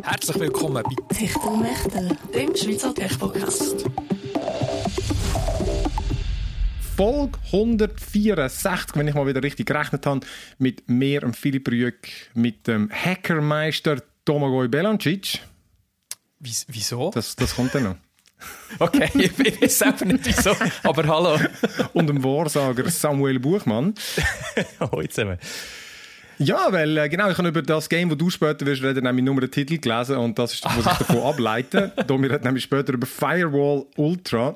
Herzlich willkommen bei Techtelmechtel, dem Schweizer Tech-Podcast. Folge 164, wenn ich mal wieder richtig gerechnet habe, mit mir, Philipp Rüegg, mit dem Hackermeister Domagoj Belancic. Wieso? Das kommt dann noch. Okay, ich weiß selber nicht wieso, aber hallo. Und dem Wahrsager Samuel Buchmann. Hallo zusammen. Ja, weil genau, ich habe über das Game, das du später wirst reden, nämlich nur den Titel gelesen und das ist das, was ich davon ableite. Domir hat nämlich später über Firewall Ultra.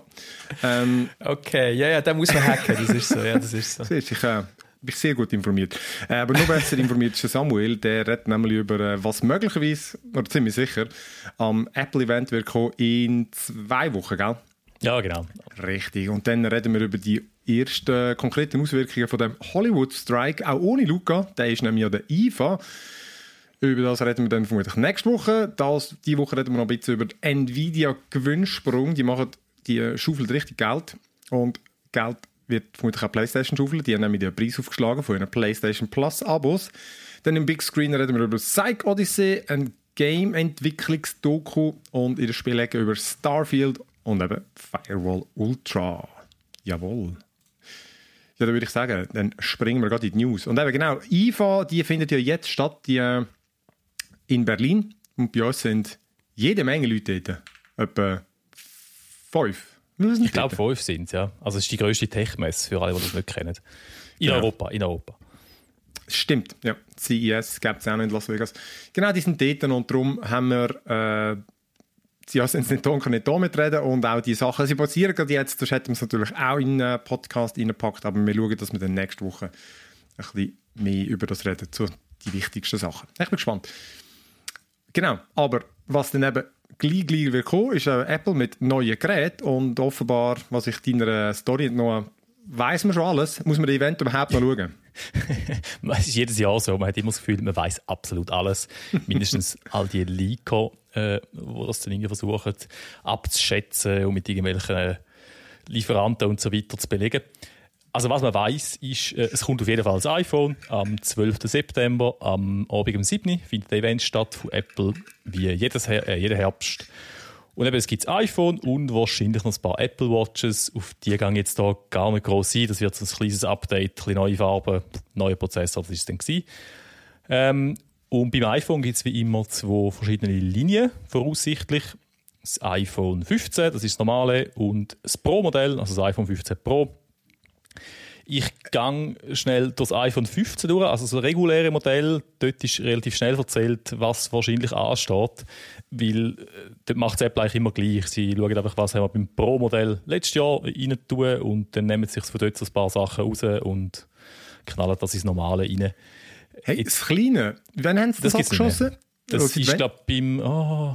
Okay, ja, da muss man hacken, das ist so. Ja, das ist so. Siehst, ich bin sehr gut informiert. Aber noch besser informiert ist Samuel, der redet nämlich über, was möglicherweise, oder ziemlich sicher, am Apple-Event wird kommen in 2 Wochen, gell? Ja, genau. Richtig. Und dann reden wir über die ersten konkreten Auswirkungen von dem Hollywood-Strike, auch ohne Luca. Der ist nämlich an der IFA. Über das reden wir dann vermutlich nächste Woche. Diese Woche reden wir noch ein bisschen über Nvidia-Gewinnsprung. Die schaufeln richtig Geld. Und Geld wird vermutlich auch PlayStation schaufeln. Die haben nämlich den Preis aufgeschlagen von ihren PlayStation Plus-Abos. Dann im Big Screen reden wir über Psych Odyssey, ein Game-Entwicklungsdoku und in der Spielecke über Starfield und eben Firewall Ultra. Jawohl. Ja, dann würde ich sagen, dann springen wir gerade in die News. Und eben genau, IFA, die findet ja jetzt statt, in Berlin. Und bei uns sind jede Menge Leute dort. Etwa 5. Ich glaube 5 sind es, ja. Also es ist die grösste Tech-Messe für alle, die das nicht kennen. In Europa. Stimmt, ja. CES gibt es auch noch in Las Vegas. Genau, die sind dort und darum haben wir sie sind nicht da und können nicht da mitreden und auch die Sachen, sie passieren gerade jetzt, das hätten wir es natürlich auch in einen Podcast reingepackt, aber wir schauen, dass wir dann nächste Woche ein bisschen mehr über das reden, zu die wichtigsten Sachen. Ich bin gespannt. Genau, aber was dann eben gleich wird kommen, ist Apple mit neuen Geräten und offenbar, was ich deiner Story noch weiss man schon alles, muss man das Event überhaupt noch schauen? Es ist jedes Jahr so, man hat immer das Gefühl, man weiss absolut alles. Mindestens all die Leaker, die das dann irgendwie versuchen abzuschätzen und mit irgendwelchen Lieferanten und so weiter zu belegen. Also was man weiss, ist, es kommt auf jeden Fall das iPhone am 12. September, am Abend um 7. findet das Event statt von Apple, wie jeden Herbst. Und eben, es gibt das iPhone und wahrscheinlich noch ein paar Apple Watches. Auf die gehen jetzt da gar nicht gross ein. Das wird so ein kleines Update, ein bisschen neue Farben, neuer Prozessor, das war es dann gewesen. Und beim iPhone gibt es wie immer 2 verschiedene Linien, voraussichtlich. Das iPhone 15, das ist das normale, und das Pro-Modell, also das iPhone 15 Pro. Ich gehe schnell durch das iPhone 15 durch, also das reguläre Modell. Dort ist relativ schnell erzählt, was wahrscheinlich ansteht, weil dort macht es Apple eigentlich immer gleich. Sie schauen einfach, was haben wir beim Pro-Modell letztes Jahr rein tun und dann nehmen sie sich von dort so ein paar Sachen raus und knallen das ins Normale rein. Hey, das Kleine, wann haben sie das abgeschossen? Das ist, glaube ich, beim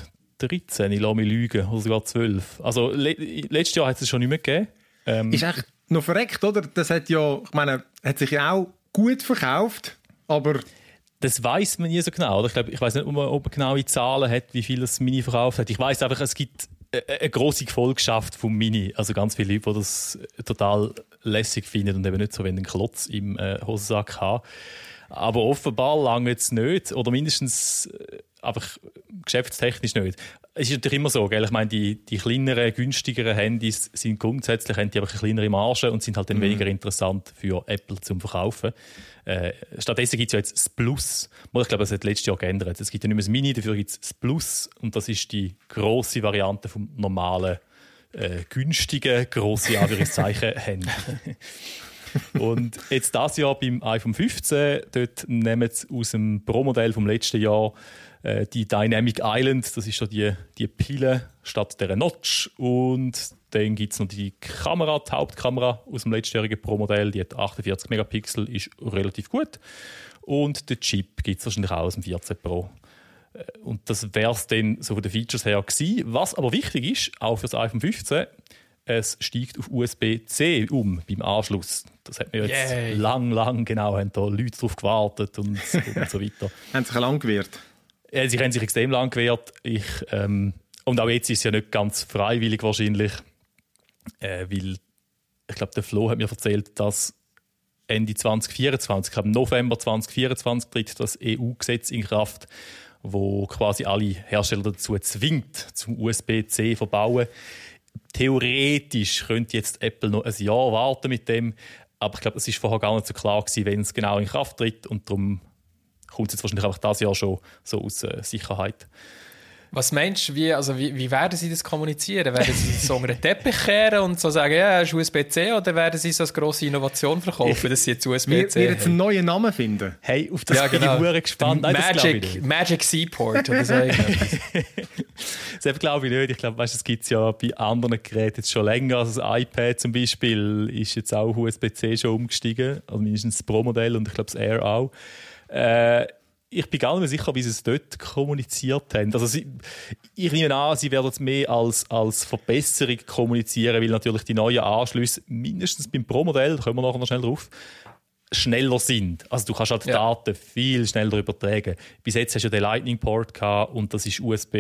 13, ich lasse mich lügen, oder sogar 12. Also letztes Jahr hat es schon nicht mehr gegeben. Ist echt noch verreckt, oder? Das hat ja, ich meine, hat sich ja auch gut verkauft, aber das weiss man nie so genau. Oder? Ich weiss nicht, ob man genaue Zahlen hat, wie viel das Mini verkauft hat. Ich weiss einfach, es gibt eine grosse Gefolgschaft vom Mini. Also ganz viele Leute, die das total lässig finden und eben nicht so, wenn einen Klotz im Hosensack haben. Aber offenbar lange jetzt nicht. Oder mindestens einfach geschäftstechnisch nicht. Es ist natürlich immer so, gell? Ich meine, die kleineren, günstigeren Handys sind grundsätzlich haben die einfach eine kleinere Marge und sind halt dann weniger interessant für Apple zum Verkaufen. Stattdessen gibt es ja jetzt das Plus. Ich glaube, das hat letztes Jahr geändert. Es gibt ja nicht mehr das Mini, dafür gibt es das Plus. Und das ist die grosse Variante vom normalen, günstigen, grosse Anführungszeichen Handy. Und jetzt dieses Jahr beim iPhone 15, dort nehmen sie aus dem Pro-Modell vom letzten Jahr die Dynamic Island, das ist so die Pille statt der Notch. Und dann gibt es noch die Kamera, die Hauptkamera aus dem letztjährigen Pro-Modell, die hat 48 Megapixel, ist relativ gut. Und den Chip gibt es wahrscheinlich auch aus dem 14 Pro. Und das wäre es dann so von den Features her gewesen. Was aber wichtig ist, auch für das iPhone 15, es steigt auf USB-C beim Anschluss. Das hat mir jetzt lang, genau, haben da Leute drauf gewartet und so weiter. Haben sich lang gewehrt? Sie haben sich extrem lang gewehrt. Und auch jetzt ist es ja nicht ganz freiwillig wahrscheinlich, weil ich glaube, der Flo hat mir erzählt, dass Ende 2024, ich glaube November 2024 tritt das EU-Gesetz in Kraft, wo quasi alle Hersteller dazu zwingt, zum USB-C verbauen. Theoretisch könnte jetzt Apple noch ein Jahr warten mit dem, aber ich glaube, es war vorher gar nicht so klar gewesen, wenn es genau in Kraft tritt, und darum kommt es jetzt wahrscheinlich einfach dieses Jahr schon so aus Sicherheit. Was meinst du, wie werden sie das kommunizieren? Werden sie so einen Teppich kehren und so sagen, ja, es ist USB-C, oder werden sie so eine grosse Innovation verkaufen, dass sie jetzt USB-C Wir jetzt einen neuen Namen finden. Hey, auf das bin ich sehr gespannt. Nein, Magic Seaport oder so. Das glaube ich nicht. Ich glaube, es gibt es ja bei anderen Geräten jetzt schon länger. Also das iPad zum Beispiel ist jetzt auch USB-C schon umgestiegen. Also mindestens das Pro-Modell und ich glaube das Air auch. Ich bin gar nicht mehr sicher, wie sie es dort kommuniziert haben. Also ich nehme an, sie werden es mehr als Verbesserung kommunizieren, weil natürlich die neuen Anschlüsse, mindestens beim Pro-Modell, da kommen wir nachher noch schnell drauf, schneller sind. Also du kannst halt Daten viel schneller übertragen. Bis jetzt hast du ja den Lightning-Port gehabt und das ist USB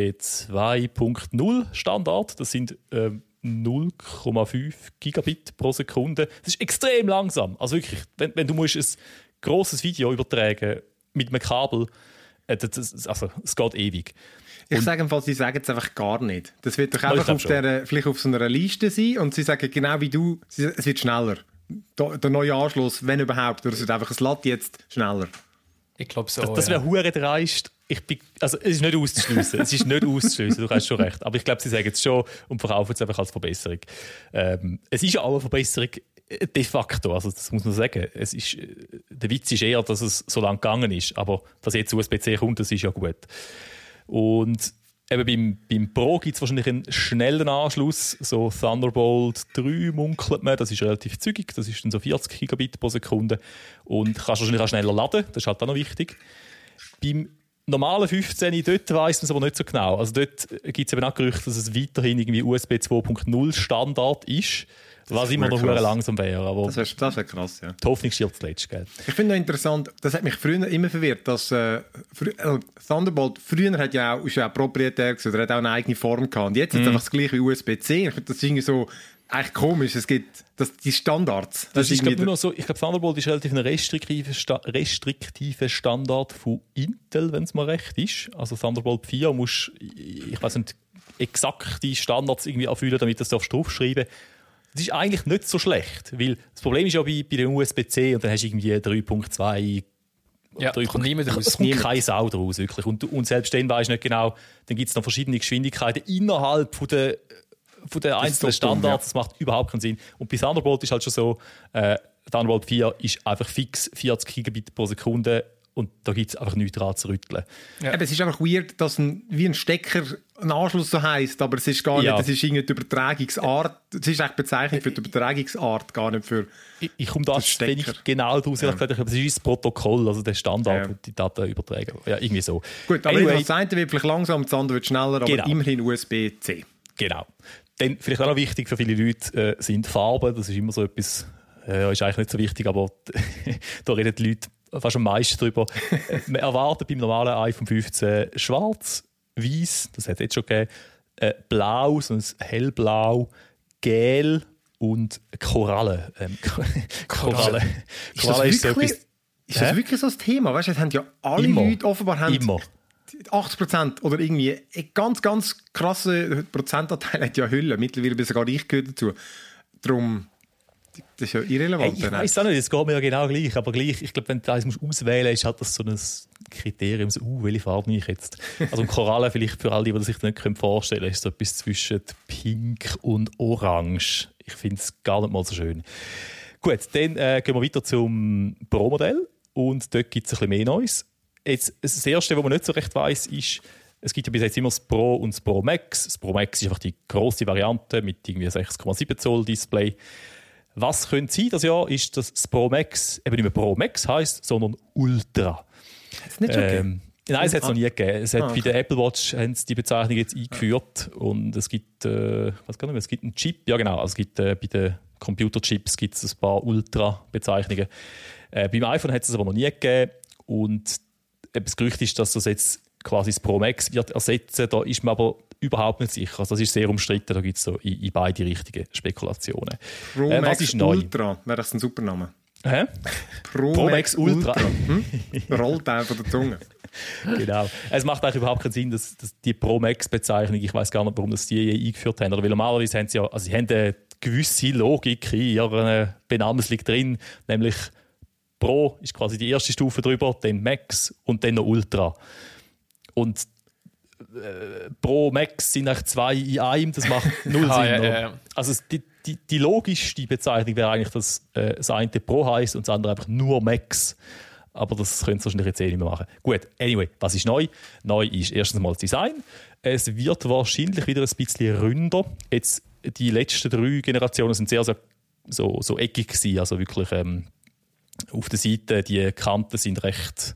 2.0 Standard. Das sind 0,5 Gigabit pro Sekunde. Das ist extrem langsam. Also wirklich, wenn du musst ein grosses Video übertragen mit einem Kabel, es geht ewig. Ich sage im sie sagen es einfach gar nicht. Das wird doch einfach vielleicht auf so einer Liste sein und sie sagen genau wie du, es wird schneller. Der neue Anschluss, wenn überhaupt, oder es wird einfach, es lädt jetzt schneller. Ich glaube so. Das wäre hure dreist. Es ist nicht auszuschliessen. Es ist nicht auszuschliessen, du hast schon recht. Aber ich glaube, sie sagen es schon und verkaufen es einfach als Verbesserung. Es ist ja auch eine Verbesserung de facto, also das muss man sagen. Der Witz ist eher, dass es so lange gegangen ist, aber dass jetzt USB-C kommt, das ist ja gut. Und eben beim Pro gibt es wahrscheinlich einen schnellen Anschluss, so Thunderbolt 3 munkelt man, das ist relativ zügig, das ist dann so 40 Gigabit pro Sekunde und kannst wahrscheinlich auch schneller laden, das ist halt auch noch wichtig. Beim normalen 15, dort weiss man es aber nicht so genau. Also dort gibt es eben auch Gerüchte, dass es weiterhin irgendwie USB 2.0 Standard ist. Was immer noch langsam wäre. Aber das wäre krass, ja. Die Hoffnung stirbt zuletzt, gell? Ich finde noch interessant, das hat mich früher immer verwirrt, dass Thunderbolt früher ist ja auch proprietär gewesen, oder hat auch eine eigene Form gehabt. Und jetzt ist es einfach das gleiche wie USB-C. Ich finde das irgendwie so eigentlich komisch. Es gibt die Standards. Das ist nur noch so, ich glaube, Thunderbolt ist relativ ein restriktiver Standard von Intel, wenn es mal recht ist. Also Thunderbolt 4 musst, ich weiß nicht, exakt die Standards irgendwie erfüllen, damit du das draufschreiben darfst. Das ist eigentlich nicht so schlecht, weil das Problem ist ja bei dem USB-C und dann hast du irgendwie 3.2. Ja, kommt niemand raus. Es kommt keine Sau draus, wirklich. Und selbst dann weisst du nicht genau, dann gibt es noch verschiedene Geschwindigkeiten innerhalb von der einzelnen Standards. Das macht überhaupt keinen Sinn. Und bei Thunderbolt ist halt schon so, Thunderbolt 4 ist einfach fix 40 Gigabit pro Sekunde. Und da gibt es einfach nichts dran zu rütteln. Ja. Es ist einfach weird, dass wie ein Stecker ein Anschluss so heisst, aber es ist gar nicht, das ist irgendwie die Übertragungsart. Es ist eigentlich Bezeichnung für die Übertragungsart, gar nicht für Ich komme da wenig genau draus, aber es ist das Protokoll, also der Standard, wo die Daten übertragen. Ja, irgendwie so. Gut, aber das eine wird vielleicht langsam, das andere wird schneller, aber immerhin USB-C. Genau. Dann vielleicht auch noch wichtig für viele Leute sind Farben. Das ist immer so etwas, ist eigentlich nicht so wichtig, aber da reden die Leute fast am meisten drüber. Man erwartet beim normalen iPhone 15 schwarz, weiß, das hat es jetzt schon gegeben, blau, so ein hellblau, gel und Koralle. Koralle ist so etwas. Ist das wirklich so ein Thema? Weißt du, das haben ja alle Leute offenbar 80% oder irgendwie ein ganz, ganz krasser Prozentanteil hat ja Hüllen. Mittlerweile bin sogar ich gehört dazu. Darum, das ist ja irrelevant. Hey, ich weiss auch nicht, es geht mir ja genau gleich. Aber gleich, ich glaube, wenn du eins auswählen musst, ist halt das so ein Kriterium, so, welche Farbe nehme ich jetzt? Also ein Koralle vielleicht für alle, die sich das nicht vorstellen können, ist so etwas zwischen Pink und Orange. Ich finde es gar nicht mal so schön. Gut, dann gehen wir weiter zum Pro-Modell. Und dort gibt es ein bisschen mehr Neues. Jetzt, das Erste, was man nicht so recht weiss, ist, es gibt ja bis jetzt immer das Pro und das Pro Max. Das Pro Max ist einfach die grosse Variante mit irgendwie 6,7 Zoll Display. Was könnte sein das Jahr, ist, dass das Pro Max eben nicht mehr Pro Max heisst, sondern Ultra. Ist nicht okay? Nein, es hat es noch nie gegeben. Es hat bei der Apple Watch haben sie die Bezeichnung jetzt eingeführt und es gibt, was gar nicht mehr, es gibt einen Chip, ja genau, also es gibt bei den Computerchips gibt es ein paar Ultra-Bezeichnungen. Beim iPhone hat es aber noch nie gegeben und das Gerücht ist, dass das jetzt quasi das Pro Max wird ersetzen. Da ist man aber überhaupt nicht sicher. Also das ist sehr umstritten. Da gibt es so in beide richtigen Spekulationen. Pro Max ist Ultra, wäre das ein super Name? Hä? Pro Max Ultra. Rollt einfach von der Zunge. Genau. Es macht eigentlich überhaupt keinen Sinn, dass die Pro Max-Bezeichnung, ich weiß gar nicht, warum das die je eingeführt haben. Oder weil normalerweise haben sie ja, also sie haben eine gewisse Logik in ihrer Benamslung drin, nämlich Pro ist quasi die erste Stufe drüber, dann Max und dann noch Ultra. Und Pro Max sind eigentlich 2 in einem, das macht null Sinn. Ja. Also die logischste Bezeichnung wäre eigentlich, dass das eine Pro heisst und das andere einfach nur Max. Aber das können sie wahrscheinlich jetzt nicht mehr machen. Gut, anyway, was ist neu? Neu ist erstens mal das Design. Es wird wahrscheinlich wieder ein bisschen ründer. Jetzt, die letzten 3 Generationen sind sehr, sehr so eckig gewesen. Also wirklich auf der Seite, die Kanten sind recht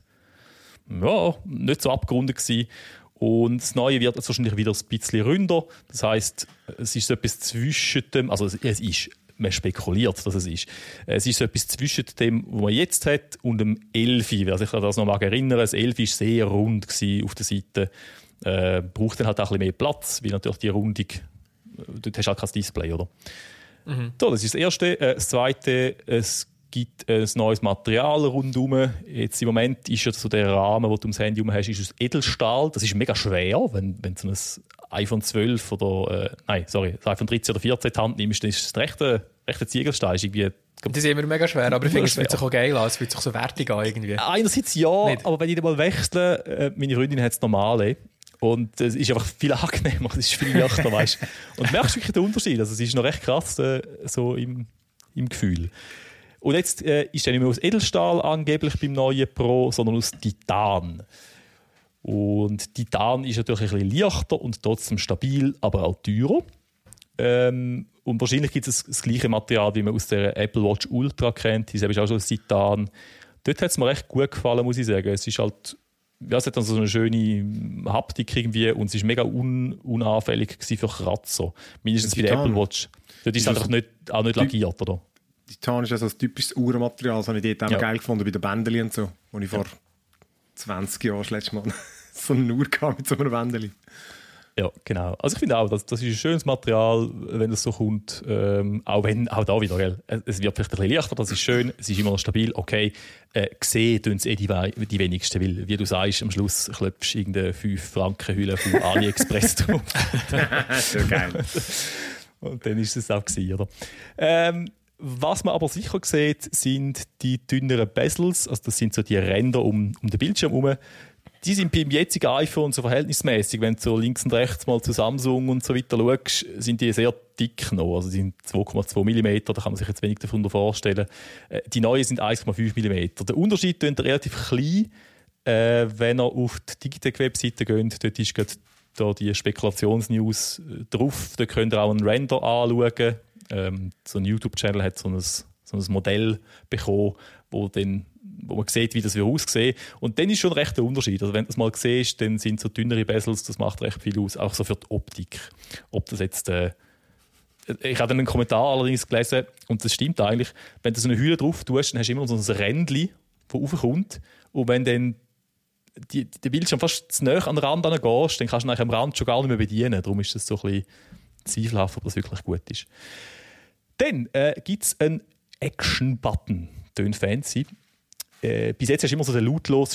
nicht so abgerundet gewesen. Und das Neue wird jetzt wahrscheinlich wieder ein bisschen ründer. Das heisst, es ist so etwas zwischen dem, also es ist, man spekuliert, dass es ist. Es ist so etwas zwischen dem, was man jetzt hat, und dem 11. Wer sich an das noch mal erinnern, das 11 war sehr rund auf der Seite. Braucht dann halt auch ein bisschen mehr Platz, weil natürlich die Rundung, dort hast du halt kein Display, oder? Mhm. So, das ist das Erste. Das Zweite, es gibt ein neues Material rundherum. Jetzt im Moment ist ja so der Rahmen, den du ums Handy herum hast, ist aus Edelstahl. Das ist mega schwer, wenn du so ein iPhone 12 oder das iPhone 13 oder 14 in die Hand nimmst, dann ist es rechter Ziegelstein. Ist irgendwie, die sind immer mega schwer, aber ich finde, es fühlt sich auch geil an, es fühlt sich so wertig an irgendwie. Einerseits ja, nicht. Aber wenn ich den mal wechsle, meine Freundin hat es normale. Und es ist einfach viel angenehmer, es ist viel leichter, weißt du. Und du merkst wirklich den Unterschied. Also es ist noch recht krass so im Gefühl. Und jetzt ist er nicht mehr aus Edelstahl angeblich beim neuen Pro, sondern aus Titan. Und Titan ist natürlich ein bisschen leichter und trotzdem stabil, aber auch teurer. Und wahrscheinlich gibt es das gleiche Material, wie man aus der Apple Watch Ultra kennt. Die ist auch schon aus Titan. Dort hat es mir recht gut gefallen, muss ich sagen. Es ist halt, es hat dann so eine schöne Haptik irgendwie und es ist mega unanfällig für Kratzer. Mindestens bei der Apple Watch. Dort ist es einfach auch nicht lackiert, oder? Titan ist also ein typisches Uhrenmaterial. Das habe ich dort auch geil gefunden bei den Bändeli und so. Wo ich vor 20 Jahren das letzte Mal so eine Uhr hatte mit so einem Bändeli. Ja, genau. Also ich finde auch, das ist ein schönes Material, wenn es so kommt. Auch da wieder, gell? Es wird vielleicht ein bisschen leichter, das ist schön, es ist immer noch stabil. Okay, gesehen tun es die wenigsten, weil, wie du sagst, am Schluss klopfst du irgendeine 5-Franken-Hülle von AliExpress drauf. So geil. Und dann ist es auch gewesen, oder? Was man aber sicher sieht, sind die dünneren Bezels. Also das sind so die Ränder um den Bildschirm herum. Die sind beim jetzigen iPhone so verhältnismäßig. Wenn du so links und rechts mal zu Samsung und so weiter schaust, sind die sehr dick noch. Also die sind 2,2 mm, da kann man sich jetzt wenig davon vorstellen. Die neuen sind 1,5 mm. Der Unterschied ist relativ klein. Wenn ihr auf die Digitec-Webseite geht, dort ist gerade da die Spekulationsnews drauf. Da könnt ihr auch einen Render anschauen. So ein YouTube-Channel hat so ein Modell bekommen, wo man sieht, wie das aussehen. Und dann ist schon recht der Unterschied. Also wenn du das mal siehst, dann sind so dünnere Bezels, das macht recht viel aus, auch so für die Optik. Ob das jetzt ich habe einen Kommentar allerdings gelesen, und das stimmt eigentlich, wenn du so eine Hülle drauf tust, dann hast du immer so ein Rändchen, das raufkommt. Und wenn dann der Bildschirm fast zu nahe an den Rand gehst, dann kannst du am Rand schon gar nicht mehr bedienen. Darum ist das so ein bisschen zweifelhaft, ob das wirklich gut ist. Dann gibt es einen Action-Button. Tönt fancy. Bis jetzt hast du immer so den lautlosen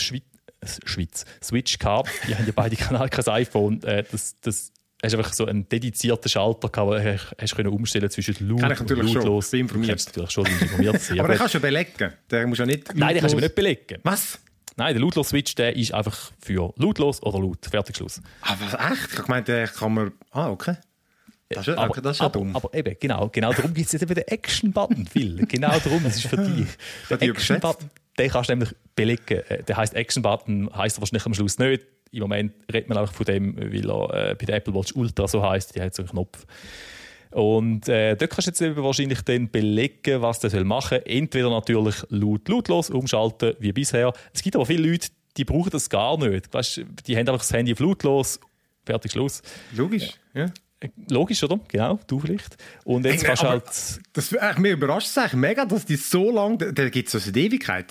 Switch gehabt. Die haben ja beide kein iPhone. Das hast einfach so einen dedizierten Schalter gehabt, den hast du umstellen zwischen laut und lautlos. Schon. Ich bin informiert. Natürlich schon informiert sein. Aber den kannst du ja belegen. Den musst du ja nicht Nein, den kannst du nicht belegen. Was? Nein, der Lautlos-Switch, der ist einfach für lautlos oder laut. Fertig, Schluss. Ah, was, echt? Ich habe gemeint, den kann man... Ah, okay. Das ist ja dumm. Aber eben, genau darum gibt es jetzt eben den Action-Button, Phil. Genau darum, das ist für dich. Der Action-Button, den kannst du nämlich belegen. Der heisst Action-Button, heisst er wahrscheinlich am Schluss nicht. Im Moment redet man einfach von dem, weil er bei der Apple Watch Ultra so heisst. Die hat so einen Knopf. Und dort kannst du jetzt eben wahrscheinlich dann belegen, was der machen soll. Entweder natürlich lautlos umschalten, wie bisher. Es gibt aber viele Leute, die brauchen das gar nicht. Weißt, die haben einfach das Handy auf lautlos, fertig, Schluss. Logisch, ja. Logisch, oder? Genau, du vielleicht. Und jetzt kannst du halt... Mir überrascht es eigentlich mega, dass die so lange... Da gibt es also Ewigkeiten.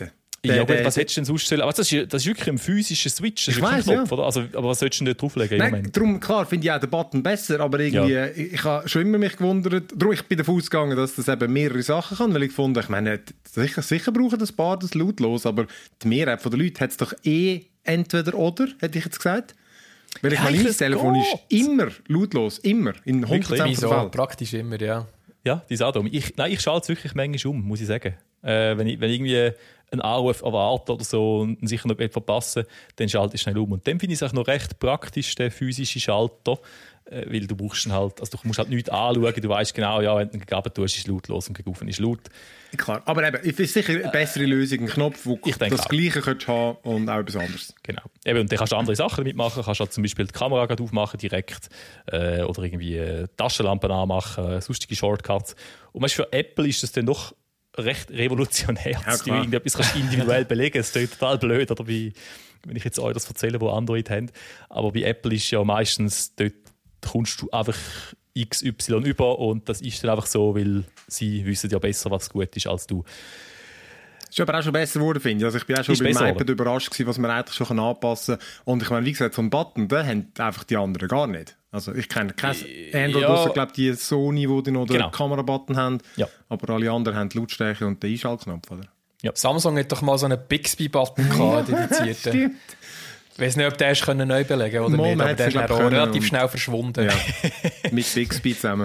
Ja gut, was hättest du denn sonst sollen? Aber das ist wirklich ein physischer Switch, das ist wirklich ein Knopf, oder? Also, aber was solltest du denn dort drauflegen im Moment? Darum, klar, finde ich auch den Button besser, aber irgendwie, ich habe schon immer mich gewundert, darum ich bin davon ausgegangen, dass das eben mehrere Sachen kann, weil ich fand, ich meine, sicher brauchen das Paar das lautlos, aber die Mehrheit der Leute hat es doch entweder oder, hätte ich jetzt gesagt. Weil ich meine, mein Telefon ist immer lautlos, immer, in 100% der Fälle. Praktisch immer, ja. Ja, die Sadom. Ich schalte es wirklich manchmal muss ich sagen. Wenn ich irgendwie einen Anruf erwarte oder so und sicher noch etwas verpasse, dann schalte ich schnell um. Und dann finde ich es auch noch recht praktisch, der physische Schalter, weil du brauchst halt, also du musst halt nichts anschauen, du weißt genau, ja, wenn du gegeben tust, ist es lautlos und gegeben ist laut. Klar, aber eben, ich finde sicher eine bessere Lösung, ein Knopf, wo du das Gleiche könntest haben und auch etwas anderes. Genau. Eben, und dann kannst du andere Sachen damit machen, kannst halt zum Beispiel die Kamera aufmachen direkt oder irgendwie Taschenlampen anmachen, sonstige Shortcuts. Und weißt, für Apple ist das dann doch recht revolutionär, dass du irgendetwas individuell belegen kannst. Das ist total blöd, oder wenn ich jetzt euch das erzähle, wo Android haben. Aber bei Apple ist ja meistens, dort kommst du einfach XY über und das ist dann einfach so, weil sie wissen ja besser, was gut ist, als du. Es ist aber auch schon besser geworden, finde ich. Also ich bin auch schon beim iPad überrascht gewesen, was man eigentlich schon anpassen kann. Und ich meine, wie gesagt, so einen Button, den haben einfach die anderen gar nicht. Also ich kenne kein Android, ausser, glaube die Sony, die noch den Kamerabutton haben. Ja. Aber alle anderen haben die Lautstärke und den Einschaltknopf, oder? Ja. Samsung hat doch mal so einen Bixby-Button gehabt, dedizierten. Ich weiß nicht, ob der ist neu belegen oder nicht, aber der ist auch relativ schnell verschwunden. Ja. Mit Bixby zusammen.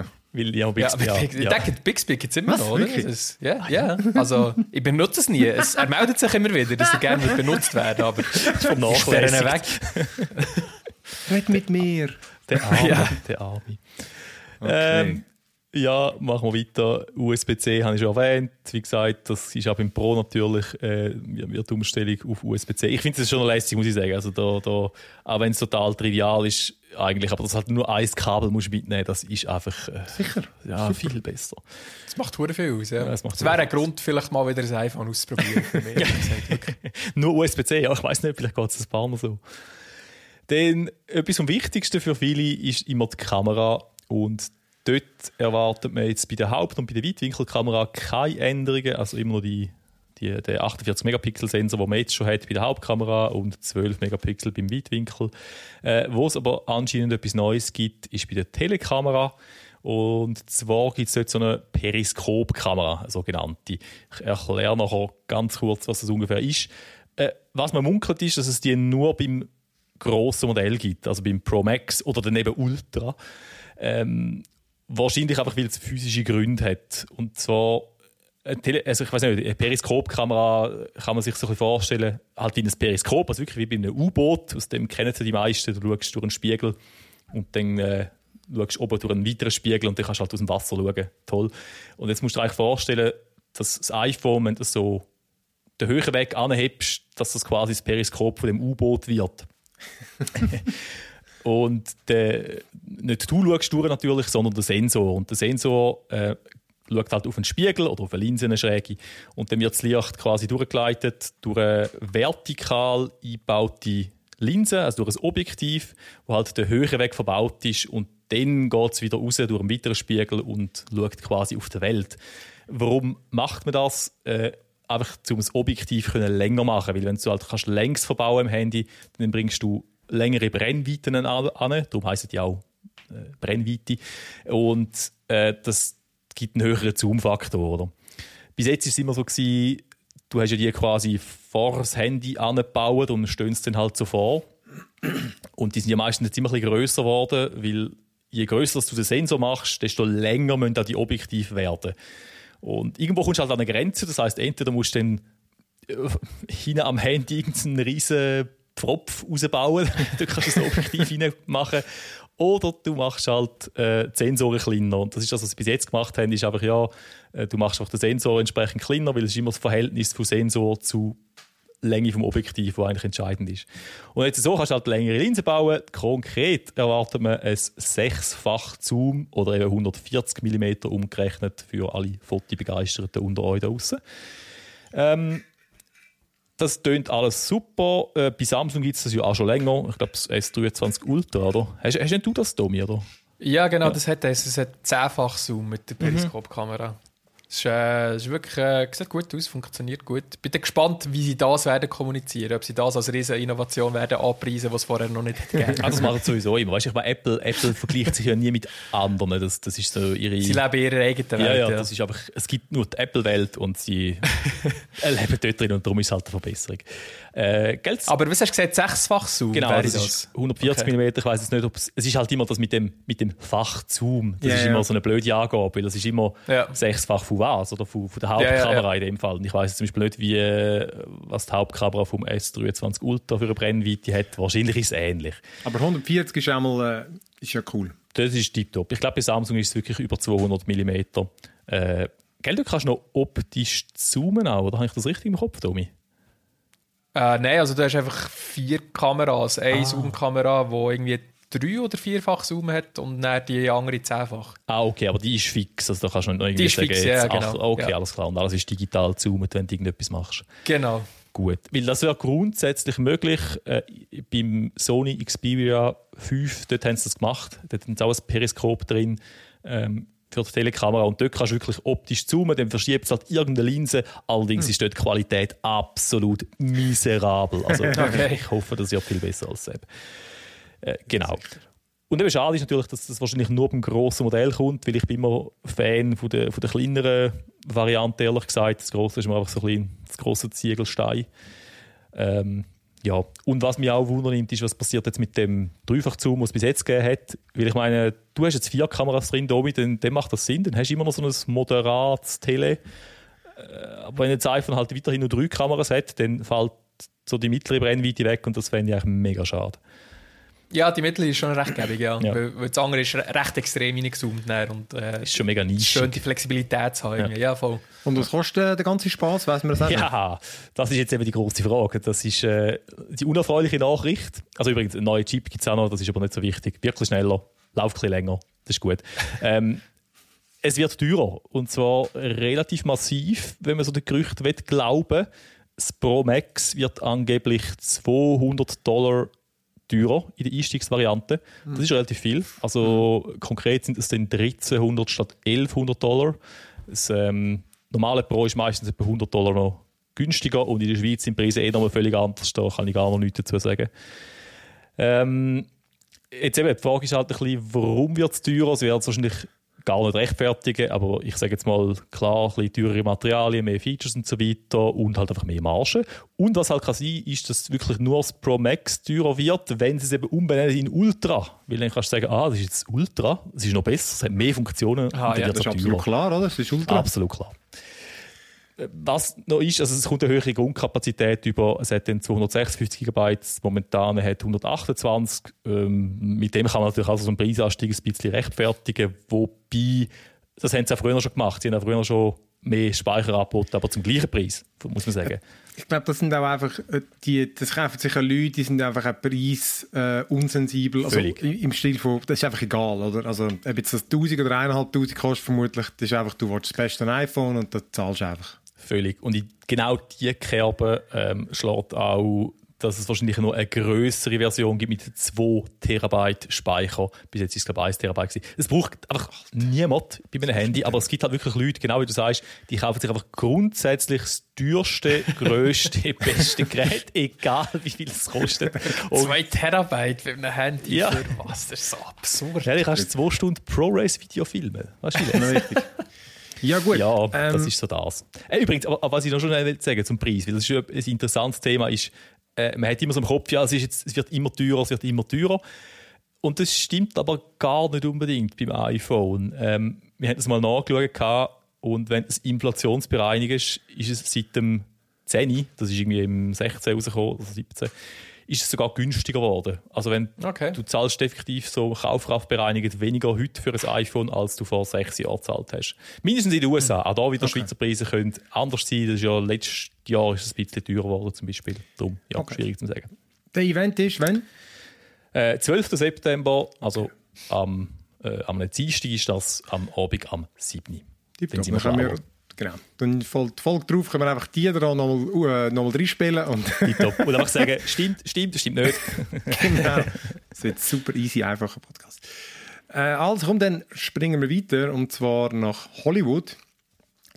Bixby gibt es immer noch, oder? Ja. Also, ich benutze es nie. Er meldet sich immer wieder, dass er gerne benutzt werden, aber vom Nachlesen weg. Red mit mir. Der Arme. Okay. Ja, machen wir weiter. USB-C habe ich schon erwähnt. Wie gesagt, das ist auch beim Pro natürlich wird die Umstellung auf USB-C. Ich finde das schon lässig, muss ich sagen. Also da, auch wenn es total trivial ist, eigentlich, aber das halt nur ein Kabel musst du mitnehmen, das ist einfach sicher. Ja, viel besser. Das macht verdammt viel aus. Ja. Das wäre ein Grund, vielleicht mal wieder ein iPhone auszuprobieren. Nur USB-C, ja, ich weiss nicht, vielleicht geht es ein paar Mal so. Dann etwas vom Wichtigsten für viele ist immer die Kamera. Und dort erwartet man jetzt bei der Haupt- und bei der Weitwinkelkamera keine Änderungen. Also immer noch der 48-Megapixel-Sensor, den man jetzt schon hat bei der Hauptkamera und 12 Megapixel beim Weitwinkel. Wo es aber anscheinend etwas Neues gibt, ist bei der Telekamera. Und zwar gibt es dort so eine Periskopkamera, eine sogenannte. Ich erkläre nachher ganz kurz, was das ungefähr ist. Was man munkelt ist, dass es die nur beim grossen Modell gibt, also beim Pro Max oder dann eben Ultra. Wahrscheinlich einfach, weil es physische Gründe hat. Und zwar, also ich weiß nicht, eine Periskopkamera kann man sich so ein bisschen vorstellen, halt wie ein Periskop, also wirklich wie bei einem U-Boot, aus dem kennen sie die meisten, du schaust durch einen Spiegel und dann schaust du oben durch einen weiteren Spiegel und dann kannst du halt aus dem Wasser schauen. Toll. Und jetzt musst du dir eigentlich vorstellen, dass das iPhone, wenn du so den Höhe weg anhebst, dass das quasi das Periskop von dem U-Boot wird. Und nicht du schaust durch natürlich, sondern der Sensor. Und der Sensor schaut halt auf einen Spiegel oder auf eine Linsenschräge und dann wird das Licht quasi durchgeleitet durch eine vertikal eingebaute Linse, also durch ein Objektiv, wo halt der Höhe weg verbaut ist und dann geht es wieder raus durch einen weiteren Spiegel und schaut quasi auf die Welt. Warum macht man das? Einfach um das Objektiv länger machen, weil wenn du halt kannst längs verbauen im Handy, dann bringst du längere Brennweiten an, darum heisst die auch Brennweite und das gibt einen höheren Zoom-Faktor. Oder? Bis jetzt war es immer so gewesen, du hast ja die quasi vor das Handy angebaut und stöhnst dann halt so vor und die sind ja meistens immer ein bisschen grösser geworden, weil je grösser du den Sensor machst, desto länger müssen auch die Objektive werden. Und irgendwo kommst du halt an eine Grenze, das heisst, entweder musst du dann hinten am Handy irgendeinen riesen Pfropf rausbauen, da kannst du das Objektiv reinmachen, oder du machst halt die Sensoren kleiner. Und das ist das, was sie bis jetzt gemacht haben, ist einfach, du machst auch den Sensor entsprechend kleiner, weil es ist immer das Verhältnis von Sensor zu Länge vom Objektiv, das eigentlich entscheidend ist. Und jetzt so kannst du halt längere Linsen bauen. Konkret erwartet man ein 6-fach Zoom oder eben 140 mm umgerechnet für alle Fotobegeisterten unter euch da draussen. Das tönt alles super. Bei Samsung gibt es das ja auch schon länger. Ich glaube, das S23 Ultra, oder? Hast du das, Tommy, oder? Ja, genau, ja. Das hat 10-fach Zoom mit der Periskopkamera. Es ist wirklich, sieht gut aus, funktioniert gut. Bin gespannt, wie sie das werden kommunizieren. Ob sie das als riesige Innovation werden anpreisen, was es vorher noch nicht gegeben hat. Das machen sie sowieso immer. Weißt du, ich meine, Apple vergleicht sich ja nie mit anderen. Das ist so ihre... Sie leben ihre eigene Welt. Ja. Das ist einfach, es gibt nur die Apple-Welt und sie leben dort drin und darum ist es halt eine Verbesserung. Aber was hast du gesagt? 6-fach Zoom? Genau, das ist 140 mm. Ich weiss jetzt nicht, ob es ist halt immer das mit dem Fach-Zoom. Das ist immer so eine blöde Angabe, weil das ist immer 6-fach von was? Oder von der Hauptkamera in dem Fall. Und ich weiss zum Beispiel nicht, was die Hauptkamera vom S23 Ultra für eine Brennweite hat. Wahrscheinlich ist es ähnlich. Aber 140 ist einmal ist ja cool. Das ist tipptopp. Ich glaube, bei Samsung ist es wirklich über 200 mm. Gell, du kannst noch optisch zoomen auch, oder habe ich das richtig im Kopf, Tommy? Nein, also du hast einfach 4 Kameras. Eine Zoom-Kamera, die irgendwie 3- oder 4-fach Zoom hat und dann die andere 10-fach. Okay, aber die ist fix. Also da kannst du nicht noch irgendwie sagen, fix, ja, genau. Okay, alles klar. Und alles ist digital zoomen, wenn du irgendetwas machst. Genau. Gut. Weil das wäre grundsätzlich möglich. Beim Sony Xperia 5, dort haben sie das gemacht. Dort haben sie auch ein Periskop drin. Für die Telekamera und dort kannst du wirklich optisch zoomen, dann verschiebt es halt irgendeine Linse, allerdings ist dort die Qualität absolut miserabel. Also ich hoffe, das ist ja viel besser als selbst. Genau. Und eben schade ist natürlich, dass das wahrscheinlich nur beim grossen Modell kommt, weil ich bin immer Fan von der kleineren Variante, ehrlich gesagt. Das Grosse ist mir einfach so ein bisschen das grosse Ziegelstein. Ja, und was mich auch wundert, ist, was passiert jetzt mit dem Dreifach-Zoom, was es bis jetzt gegeben hat. Weil ich meine, du hast jetzt 4 Kameras drin, Domi, dann macht das Sinn. Dann hast du immer noch so ein moderates Tele. Aber wenn jetzt das iPhone halt weiterhin nur 3 Kameras hat, dann fällt so die mittlere Brennweite weg und das fände ich eigentlich mega schade. Ja, die mittlere ist schon recht gäbig, ja. Weil das andere ist recht extrem reingezoomt. Und, ist schon mega nischig. Schön die Flexibilität zu haben. Ja, voll. Und was kostet der ganze Spaß? Weiss man das auch? Ja, das ist jetzt eben die grosse Frage. Das ist die unerfreuliche Nachricht. Also übrigens, ein neuer Chip gibt es auch noch, das ist aber nicht so wichtig. Wirklich schneller, läuft ein bisschen länger, das ist gut. Es wird teurer. Und zwar relativ massiv, wenn man so den Gerüchten glauben will. Das Pro Max wird angeblich $200 teurer in der Einstiegsvariante. Das ist relativ viel. Also konkret sind es dann $1.300 statt $1.100. Das normale Pro ist meistens etwa $100 noch günstiger und in der Schweiz sind die Preise nochmal völlig anders. Da kann ich gar noch nichts dazu sagen. Jetzt eben, die Frage ist halt ein bisschen, warum wird es teurer? Es wird wahrscheinlich gar nicht rechtfertigen, aber ich sage jetzt mal klar, ein bisschen teurere Materialien, mehr Features und so weiter und halt einfach mehr Marge. Und was halt kann sein, ist, dass wirklich nur das Pro Max teurer wird, wenn sie es eben umbenennen in Ultra. Weil dann kannst du sagen, das ist jetzt Ultra, es ist noch besser, es hat mehr Funktionen. Das ist absolut klar, oder? Es ist Ultra. Absolut klar. Was noch ist, also es kommt eine höhere Grundkapazität über, es hat dann 256 GB, momentan hat 128. Mit dem kann man natürlich also so einen Preisanstieg ein bisschen rechtfertigen, wobei, das haben sie auch früher schon gemacht, sie haben auch früher schon mehr Speicher angeboten, aber zum gleichen Preis, muss man sagen. Ich glaube, das sind auch einfach, das kaufen sich Leute, die sind einfach auch preisunsensibel. Also im Stil von, das ist einfach egal, oder? Also, ob jetzt das 1'000 oder 1'500 kostet, vermutlich, das ist einfach, du willst das beste iPhone und das zahlst du einfach. Völlig. Und in genau diese Kerbe schlägt auch, dass es wahrscheinlich noch eine grössere Version gibt mit 2 Terabyte Speicher. Bis jetzt war es, glaube ich, 1 Terabyte gewesen. Es braucht einfach niemand bei einem Handy, aber es gibt halt wirklich Leute, genau wie du sagst, die kaufen sich einfach grundsätzlich das teuerste, grösste, beste Gerät, egal wie viel es kostet. Und 2 Terabyte bei einem Handy, für was? Das ist so absurd. Ja, du kannst 2 Stunden ProRace-Video filmen. Weißt du, richtig. Ja, gut. Ja, das ist so das. Übrigens, aber was ich noch schon sagen zum Preis, weil das ist ein interessantes Thema, ist, man hat immer so im Kopf, ja, es wird immer teurer. Und das stimmt aber gar nicht unbedingt beim iPhone. Wir haben das mal nachgeschaut und wenn es inflationsbereinigt ist es seit dem 10, das ist irgendwie im 16 rausgekommen, oder 17, ist es sogar günstiger geworden. Also wenn du zahlst effektiv so kaufkraftbereinigt weniger heute für ein iPhone, als du vor 6 Jahren gezahlt hast. Mindestens in den USA. Auch da wieder Schweizer Preise können anders sein. Das ist ja letztes Jahr ist es ein bisschen teurer geworden zum Beispiel. Darum, schwierig zu sagen. Der Event ist wann? 12. September, also am Dienstag ist das am Abend am 7. Genau. Dann folgt die Folge drauf, können wir einfach die da nochmal reinspielen. Und einfach sagen, stimmt nicht. Genau. Das wird ein super easy, einfacher Podcast. Also komm, dann springen wir weiter, und zwar nach Hollywood.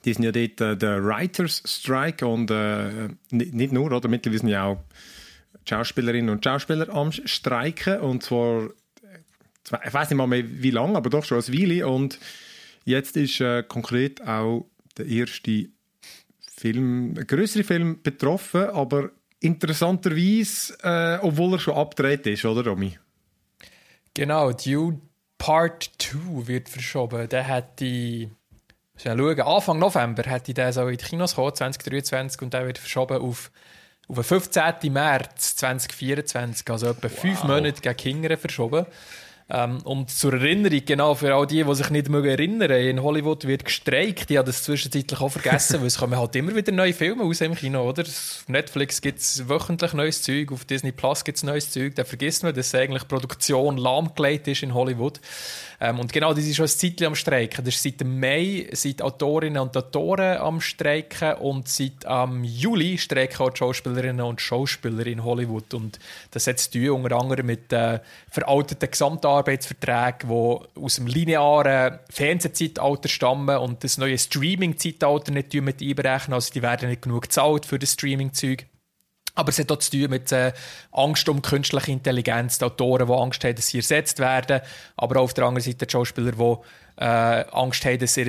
Die sind ja dort der Writers Strike und nicht nur, oder? Mittlerweile sind ja auch Schauspielerinnen und Schauspieler am Streiken und zwar, ich weiß nicht mal mehr wie lange, aber doch schon eine Weile und jetzt ist konkret auch der erste Film, ein grösserer Film betroffen, aber interessanterweise, obwohl er schon abgedreht ist, oder Romy? Genau, Dune Part 2 wird verschoben. Der hätte Anfang November hätte der so in die Kinos kommen, 2023, und der wird verschoben auf den 15. März 2024, also etwa 5 Monate gegen Kinder verschoben. Und zur Erinnerung, genau, für all die sich nicht erinnern mögen, in Hollywood wird gestreikt. Ich habe das zwischenzeitlich auch vergessen, weil es kommen halt immer wieder neue Filme raus im Kino, oder? Auf Netflix gibt es wöchentlich neues Zeug, auf Disney Plus gibt es neues Zeug. Da vergisst man, dass eigentlich Produktion lahmgelegt ist in Hollywood. Und genau, das ist schon ein Zeitchen am Streiken. Das ist seit dem Mai sind Autorinnen und Autoren am Streiken und seit Juli streiken auch die Schauspielerinnen und Schauspieler in Hollywood. Und das hat zu tun unter anderem mit veralteten Gesamtarbeitsverträgen, die aus dem linearen Fernsehzeitalter stammen und das neue Streaming-Zeitalter nicht mit einberechnen. Also die werden nicht genug gezahlt für das Streaming-Zeug. Aber es hat auch zu tun mit Angst um künstliche Intelligenz, die Autoren, die Angst haben, dass sie ersetzt werden, aber auch auf der anderen Seite die Schauspieler, die Angst haben, dass ihr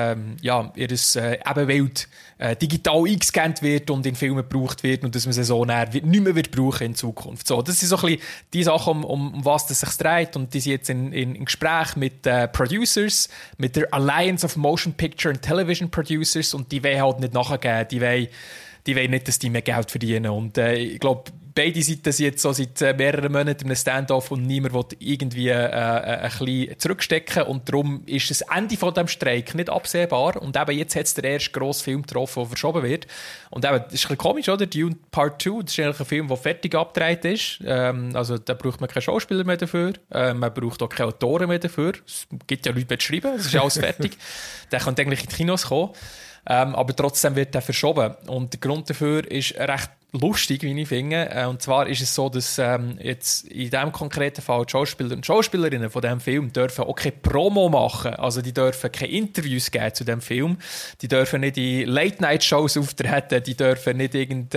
Ebenbild digital eingescannt wird und in Filmen gebraucht wird und dass man sie so nicht mehr wird brauchen in Zukunft. So, das sind so ein bisschen die Sachen, um was es sich dreht, und die sind jetzt in Gespräch mit Producers, mit der Alliance of Motion Picture and Television Producers, und die wollen halt nicht nachgeben, die wollen nicht, dass die mehr Geld verdienen. Und ich glaube, beide Seiten sind jetzt so seit mehreren Monaten in einem Stand-off und niemand will irgendwie ein bisschen zurückstecken. Und darum ist das Ende von diesem Streik nicht absehbar. Und eben jetzt hat es der erste grosse Film getroffen, der verschoben wird. Und eben, das ist ein bisschen komisch, oder? Dune Part 2, das ist eigentlich ein Film, der fertig abgedreht ist. Also da braucht man keine Schauspieler mehr dafür. Man braucht auch keine Autoren mehr dafür. Es gibt ja Leute, die schreiben, das ist alles fertig. Der könnte eigentlich in die Kinos kommen. Aber trotzdem wird der verschoben. Und der Grund dafür ist recht lustig, wie ich finde. Und zwar ist es so, dass jetzt in diesem konkreten Fall die Schauspieler und Schauspielerinnen von diesem Film dürfen auch keine Promo machen. Also die dürfen keine Interviews geben zu diesem Film. Die dürfen nicht in Late-Night-Shows auftreten. Die dürfen nicht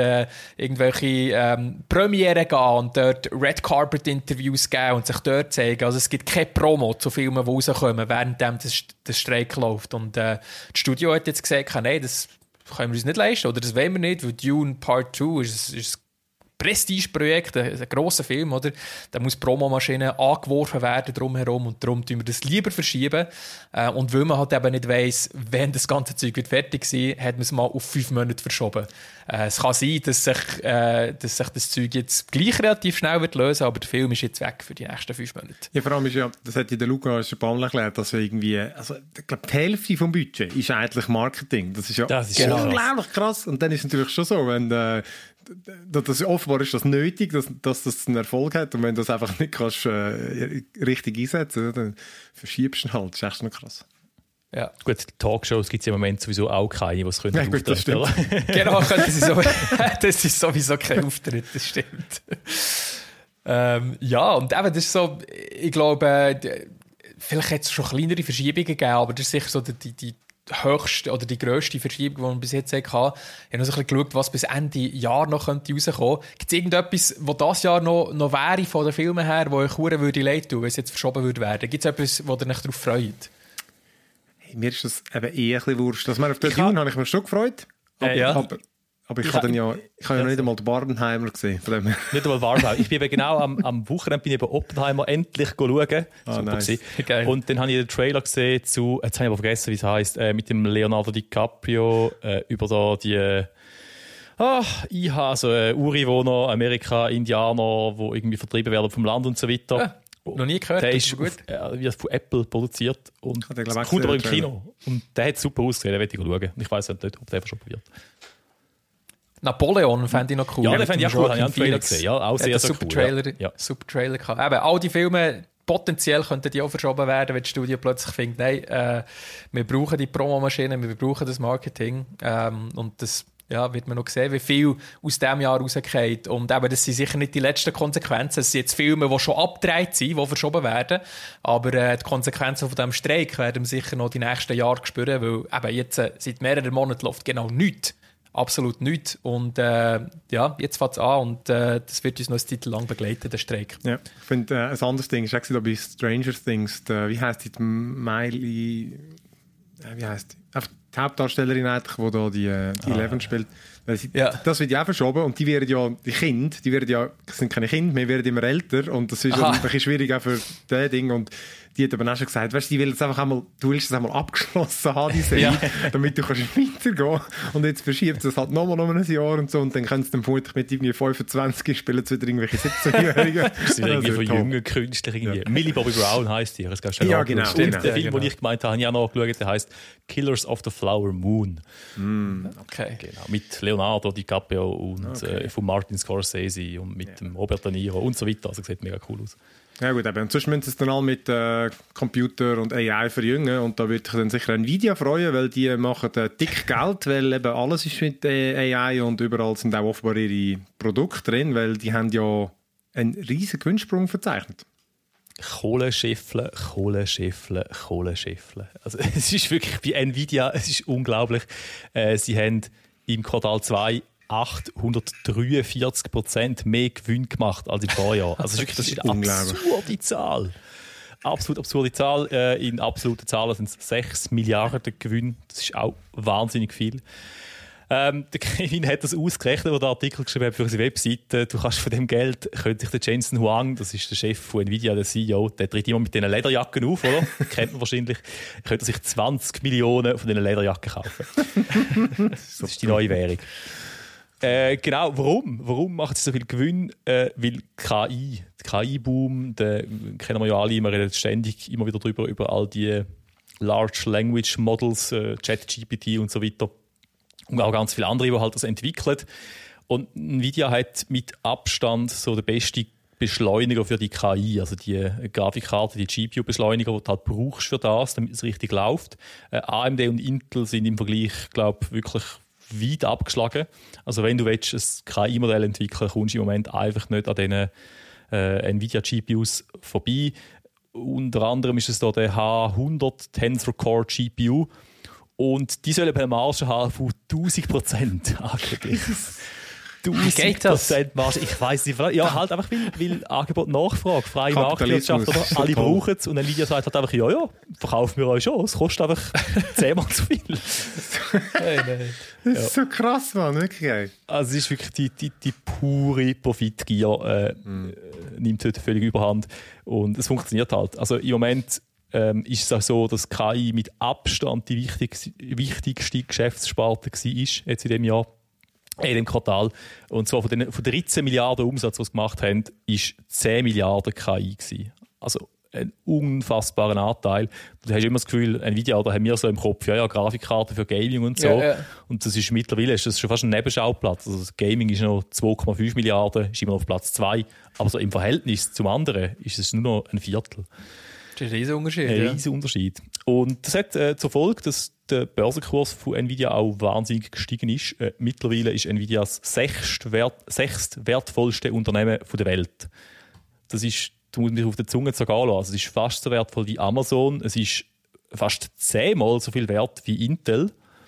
irgendwelche Premieren gehen und dort Red-Carpet-Interviews geben und sich dort zeigen. Also es gibt keine Promo zu Filmen, die rauskommen, während das Streik läuft. Und das Studio hat jetzt gesagt, nein, das können wir uns nicht leisten, oder das wollen wir nicht, weil Dune Part 2 ist ein Prestigeprojekt, ein grosser Film, oder? Da muss Promomaschine angeworfen werden drumherum, und darum tun wir das lieber verschieben. Und weil man halt eben nicht weiss, wenn das ganze Zeug wird fertig sein, hat man es mal auf 5 Monate verschoben. Es kann sein, dass sich das Zeug jetzt gleich relativ schnell wird lösen, aber der Film ist jetzt weg für die nächsten 5 Monate. Ja, vor allem ist ja, das hat ja der Luca schon ein paar Mal erklärt, dass irgendwie, also ich glaube, die Hälfte vom Budget ist eigentlich Marketing. Das ist ja unglaublich krass. Und dann ist es natürlich schon so, wenn das offenbar ist das nötig, dass das einen Erfolg hat, und wenn du das einfach nicht kannst, richtig einsetzen, dann verschiebst du ihn halt. Das ist echt noch krass. Ja. Gut, Talkshows gibt es im Moment sowieso auch keine, die es können. Ja, gut, das stimmt. Genau, das ist sowieso kein Auftritt, das stimmt. Ja, und eben, das ist so, ich glaube, vielleicht hat es schon kleinere Verschiebungen gegeben, aber das ist sicher so die höchste oder die grösste Verschiebung, die man bis jetzt hatte. Ich habe noch so ein bisschen geschaut, was bis Ende Jahr noch rauskommen könnte. Gibt es irgendetwas, was dieses Jahr noch wäre von den Filmen her, wo euch würde leid tun, wenn es jetzt verschoben würde werden? Gibt es etwas, wo ihr euch darauf freut? Hey, mir ist das eben eher ein bisschen wurscht. Dass man auf der Dune habe ich mich schon gefreut. Aber ich habe ja nicht einmal den Barbenheimer gesehen. Nicht einmal Barbenheimer. Ich bin eben genau am Wochenende bin ich eben Oppenheimer endlich schauen. Nice. Und dann habe ich den Trailer gesehen zu, jetzt habe ich aber vergessen, wie es heisst, mit dem Leonardo DiCaprio über da die also Ureinwohner, Amerika, Indianer, die irgendwie vertrieben werden vom Land und so weiter. Noch nie gehört. Der ist gut. Wird von Apple produziert und kommt aber im Kino. Und der hat super ausgesehen, den möchte ich schauen. Ich weiss nicht, ob der verschoben wird. Napoleon fände ich noch cool. Ja, den fände ich auch cool. Habe ich einen Trailer gesehen. Ja, auch sehr, sehr super cool. Trailer, ja. Super Trailer gehabt. Eben, all die Filme, potenziell könnten die auch verschoben werden, wenn das Studio plötzlich findet, nein, wir brauchen die Promomaschine, wir brauchen das Marketing. Und das wird man noch sehen, wie viel aus diesem Jahr rausgeht. Und eben, das sind sicher nicht die letzten Konsequenzen. Es sind jetzt Filme, die schon abgedreht sind, die verschoben werden. Aber die Konsequenzen von diesem Streik werden wir sicher noch die nächsten Jahre spüren, weil eben jetzt seit mehreren Monaten läuft genau nichts. Absolut nichts. Und jetzt fängt es an und das wird uns noch eine Zeit lang begleiten, der Streik. Ja, ich finde, ein anderes Ding ist auch bei Stranger Things, wie heisst die Miley... wie heisst die? Die Hauptdarstellerin eigentlich, die da die Eleven spielt. Das wird ja auch verschoben und die sind keine Kinder, wir werden immer älter und das ist ein bisschen schwierig auch für das Ding und die hat aber auch schon gesagt, weißt, die will jetzt einfach einmal, du willst es einmal abgeschlossen haben, die Serie, damit du kannst weitergehen und jetzt verschiebt es halt nochmal um ein Jahr und so und dann können sie dann vermutlich mit irgendwie 25 spielen zu wieder irgendwelche 17-Jährigen. Das sind irgendwie von jungen Künstlern irgendwie. Millie Bobby Brown heisst die. Das genau. Der Film, den ich gemeint habe, habe ich auch noch geschaut, der heisst Killers of the Flower Moon. Okay. Genau, mit Leonardo DiCaprio und von Martin Scorsese und mit dem Robert De Niro und so weiter. Also sieht mega cool aus. Ja gut, und sonst müssen sie es dann alle mit Computer und AI verjüngen und da würde ich dann sicher Nvidia freuen, weil die machen dick Geld, weil eben alles ist mit AI und überall sind auch offenbar ihre Produkte drin, weil die haben ja einen riesen Gewinnsprung verzeichnet. Kohle scheffeln. Also es ist wirklich bei Nvidia, es ist unglaublich. Sie haben im Quartal 2 843% mehr Gewinn gemacht als im Vorjahr. Also das ist eine absurde Zahl. Absolut absurde Zahl. In absoluten Zahlen sind es 6 Milliarden Gewinn. Das ist auch wahnsinnig viel. Der Kevin hat das ausgerechnet, wo der Artikel geschrieben hat für unsere Webseite. Du kannst von dem Geld, könnte sich der Jensen Huang, das ist der Chef von Nvidia, der CEO, der tritt immer mit diesen Lederjacken auf, oder? Kennt man wahrscheinlich. Könnte sich 20 Millionen von diesen Lederjacken kaufen. Das ist die neue Währung. Genau, warum macht sie so viel Gewinn? Weil KI, der KI-Boom, den kennen wir ja alle, wir reden ständig immer wieder drüber, über all die Large Language Models, ChatGPT und so weiter. Und auch ganz viele andere, die halt das entwickeln. Und Nvidia hat mit Abstand so den besten Beschleuniger für die KI, also die Grafikkarte, die GPU-Beschleuniger, die du halt brauchst für das, damit es richtig läuft. AMD und Intel sind im Vergleich, glaube ich, wirklich weit abgeschlagen. Also wenn du willst, ein KI-Modell entwickeln, kommst du im Moment einfach nicht an diesen Nvidia-GPUs vorbei. Unter anderem ist es da der H100 Tensor Core GPU und die sollen eine Marge haben von 1000% angeblich. 1000% Marge, ich weiss nicht. Ja, halt einfach, weil Angebot Nachfrage, freie Marktwirtschaft, oder? Alle brauchen es und Nvidia sagt halt einfach, ja, verkaufen wir euch schon, es kostet einfach 10-mal zu viel. Nein. Das ist so krass, Mann, wirklich. Also es ist wirklich die pure Profitgier nimmt heute völlig überhand und es funktioniert halt. Also im Moment ist es auch so, dass KI mit Abstand die wichtigste Geschäftssparte war jetzt in diesem Jahr. In dem Quartal. Und zwar von 13 Milliarden Umsatz, die sie gemacht haben, war 10 Milliarden KI gewesen. Also ein unfassbarer Anteil. Du hast immer das Gefühl, Nvidia, da haben wir so im Kopf, ja, Grafikkarten für Gaming und so. Ja. Und das ist mittlerweile ist das schon fast ein Nebenschauplatz. Also das Gaming ist noch 2,5 Milliarden, ist immer noch auf Platz 2. Aber so im Verhältnis zum anderen ist es nur noch ein Viertel. Das ist ein Riesenunterschied. Ein Riesenunterschied. Und das hat zur Folge, dass der Börsenkurs von Nvidia auch wahnsinnig gestiegen ist. Mittlerweile ist Nvidia das sechstwertvollste Unternehmen der Welt. Das ist, du musst mich auf der Zunge zergehen lassen. Es ist fast so wertvoll wie Amazon. Es ist fast 10-mal so viel wert wie Intel.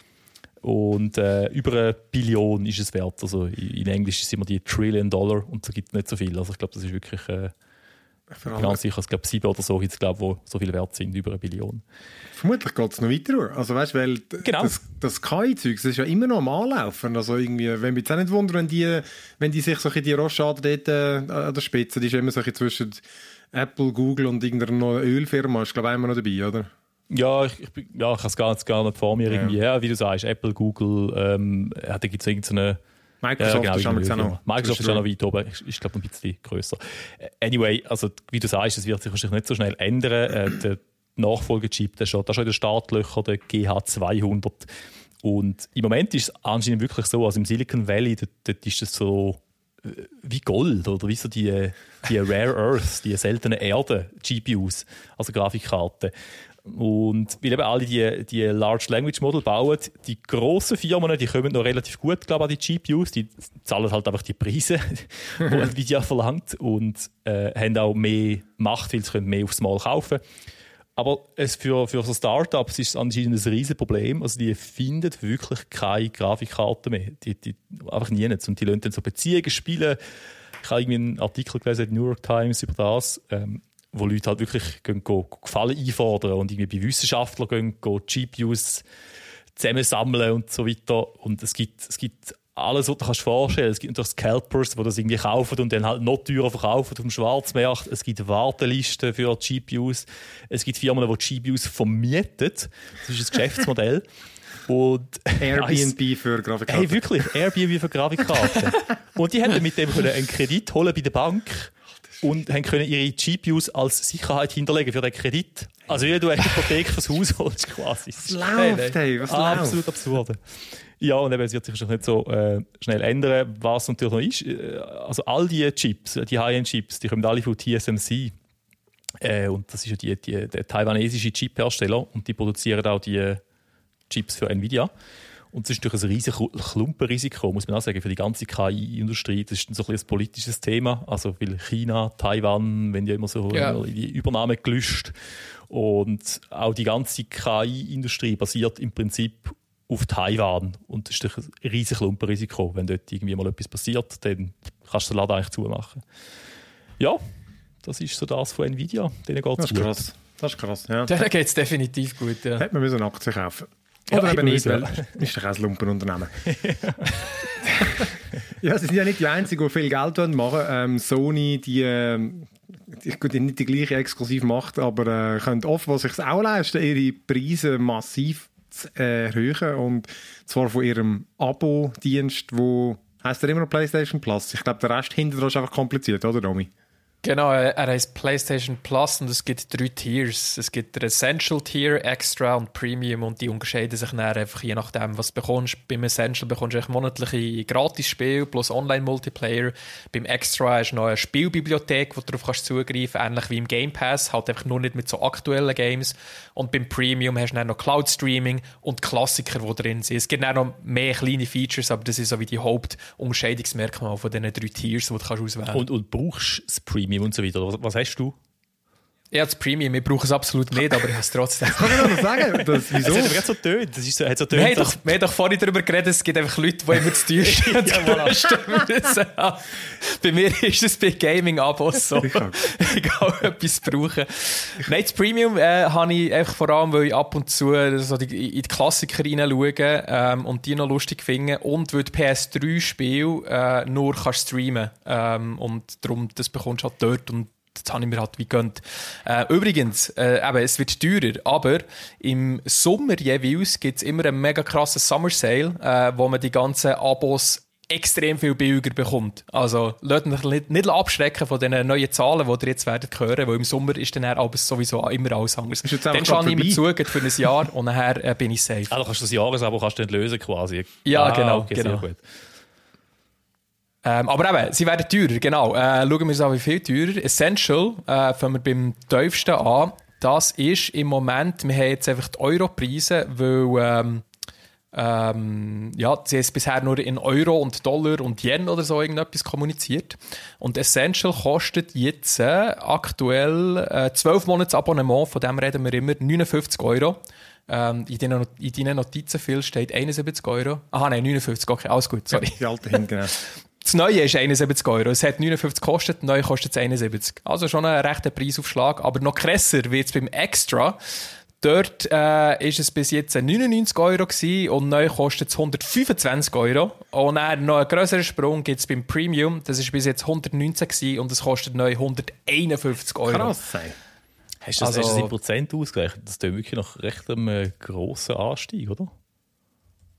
Und über 1 Billion ist es wert. Also in Englisch sind wir die $1 Trillion und da gibt es nicht so viel. Also ich glaube, das ist wirklich... ganz sicher, es gibt 7 oder so, die so viel wert sind, über 1 Billion. Vermutlich geht es noch weiter. Also weißt, weil genau. das KI-Zeug, das ist ja immer noch am Anlaufen. Also irgendwie, wenn wir jetzt auch nicht wundern, wenn die sich so die Rochade dort an der Spitze, die ist immer so zwischen Apple, Google und irgendeiner Ölfirma, ist glaube ich immer noch dabei, oder? Ja, ich habe es gar nicht vor mir irgendwie. Ja, wie du sagst, Apple, Google, da gibt es irgendeine... Microsoft ist auch noch weit oben, ist glaube ich ein bisschen grösser. Anyway, also wie du sagst, es wird sich wahrscheinlich nicht so schnell ändern. Der Nachfolgechip, der ist schon in den Startlöchern, der GH200. Und im Moment ist es anscheinend wirklich so, also im Silicon Valley, dort ist es so wie Gold oder wie so die Rare Earths, die seltenen Erden GPUs, also Grafikkarten. Und weil eben alle die Large Language Model bauen, die grossen Firmen, die kommen noch relativ gut, glaube ich, an die GPUs. Die zahlen halt einfach die Preise, die Nvidia verlangt, und haben auch mehr Macht, weil sie können mehr aufs Mal kaufen. Aber für so Startups ist es anscheinend ein riesen Problem. Also die finden wirklich keine Grafikkarten mehr. Die einfach nie nicht. Und die lassen dann so Beziehungen spielen. Ich habe irgendwie einen Artikel gelesen in der New York Times über das, wo Leute halt wirklich gehen Gefallen einfordern und irgendwie bei Wissenschaftlern gehen GPUs zusammensammeln und so weiter. Und es gibt alles, was du dir vorstellen kannst. Es gibt natürlich Scalpers, die das irgendwie kaufen und dann halt noch teurer verkaufen auf dem Schwarzmarkt. Es gibt Wartelisten für GPUs. Es gibt Firmen, die GPUs vermieten. Das ist ein Geschäftsmodell. Und Airbnb für Grafikkarten. Hey, wirklich, Airbnb für Grafikkarten. Und die haben mit dem einen Kredit holen bei der Bank und haben können ihre GPUs als Sicherheit hinterlegen für den Kredit. Also wie du eine Hypothek fürs Haus holst quasi. Was läuft, hey? Was läuft? Absolut absurd. Ja, und eben, es wird sich wahrscheinlich nicht so schnell ändern. Was natürlich noch ist, also all die Chips, die High-End-Chips, die kommen alle von TSMC. Und das ist ja der taiwanesische Chip-Hersteller, und die produzieren auch die Chips für Nvidia. Und das ist natürlich ein riesiges Klumpenrisiko, muss man auch sagen, für die ganze KI-Industrie. Das ist so ein politisches Thema. Also, weil China, Taiwan, wenn ja immer so in die Übernahme gelöscht. Und auch die ganze KI-Industrie basiert im Prinzip auf Taiwan. Und das ist natürlich ein riesiges Klumpenrisiko. Wenn dort irgendwie mal etwas passiert, dann kannst du den Laden eigentlich zumachen. Ja, das ist so das von Nvidia. Denen geht's Das ist gut. krass. Das ist krass, ja. Denen geht es definitiv gut, ja. Hätte man müssen Aktien kaufen. Ja, Oder eben nicht, müssen. weil ist doch auch ein Lumpenunternehmen. Ja, sie sind ja nicht die Einzigen, die viel Geld machen. Sony, die nicht die gleiche exklusiv macht, aber können oft, was sich auch leisten, ihre Preise massiv zu erhöhen. Und zwar von ihrem Abo-Dienst, wo heisst der immer noch PlayStation Plus. Ich glaube, der Rest hinter dran ist einfach kompliziert, oder Romy? Genau, er heißt PlayStation Plus und es gibt 3 Tiers. Es gibt den Essential Tier, Extra und Premium, und die unterscheiden sich dann einfach je nachdem, was du bekommst. Beim Essential bekommst du monatliche Gratis-Spiele plus Online-Multiplayer. Beim Extra hast du noch eine Spielbibliothek, wo du darauf kannst zugreifen kannst, ähnlich wie im Game Pass, halt einfach nur nicht mit so aktuellen Games. Und beim Premium hast du dann noch Cloud-Streaming und Klassiker, die drin sind. Es gibt dann noch mehr kleine Features, aber das ist so wie die Hauptunterscheidungsmerkmale von diesen 3 Tiers, die du kannst auswählen kannst. Und brauchst du das Premium und so weiter? Was hast du? Ja, das Premium, ich brauche es absolut nicht, aber ich habe es trotzdem. Kann ich noch sagen? Wieso? Das hat aber gerade so tönt. Das ist so, hat so Wir tönt, haben doch vorhin darüber geredet, es gibt einfach Leute, die immer zu teuer sind. Bei mir ist es bei Gaming-Abos so. Sicher. Egal, etwas brauchen. Nein, das Premium habe ich einfach vor allem, weil ich ab und zu so in die Klassiker reinschaue und die noch lustig finde, und weil die PS3-Spiele nur kannst streamen und darum, das bekommst du halt dort, und das habe ich mir halt wie gönnt. Übrigens, eben, es wird teurer, aber im Sommer jeweils gibt es immer einen mega krassen Summer Sale, wo man die ganzen Abos extrem viel billiger bekommt. Also, lasst euch nicht abschrecken von den neuen Zahlen, die ihr jetzt werdet hören, weil im Sommer ist dann alles sowieso immer alles anders. Dann schaue ich mir zu für ein Jahr und nachher bin ich safe. Also kannst du das Jahresabo dann lösen quasi? Ja, genau. Okay, genau. sehr gut. Aber eben, sie werden teurer, genau. Schauen wir uns an, wie viel teurer. Essential, fangen wir beim tiefsten an. Das ist im Moment, wir haben jetzt einfach die Europreise, weil sie haben es bisher nur in Euro und Dollar und Yen oder so irgendetwas kommuniziert. Und Essential kostet jetzt aktuell 12 Monats Abonnement, von dem reden wir immer, 59 Euro. In deinen Notizen viel steht 71 Euro. Aha, nein, 59, okay, alles gut, sorry. Die alte hin, genau. Das Neue ist 71 Euro. Es hat 59 gekostet, neu kostet es 71. Also schon ein rechter Preisaufschlag. Aber noch krasser wird es beim Extra. Dort ist es bis jetzt 99 Euro gewesen, und neu kostet es 125 Euro. Und dann noch einen grösseren Sprung gibt es beim Premium. Das ist bis jetzt 119 gewesen, und es kostet neu 151 Euro. Krass sein. Hast du das in Prozent ausgerechnet? Das ist wirklich noch recht ein grosser Anstieg, oder?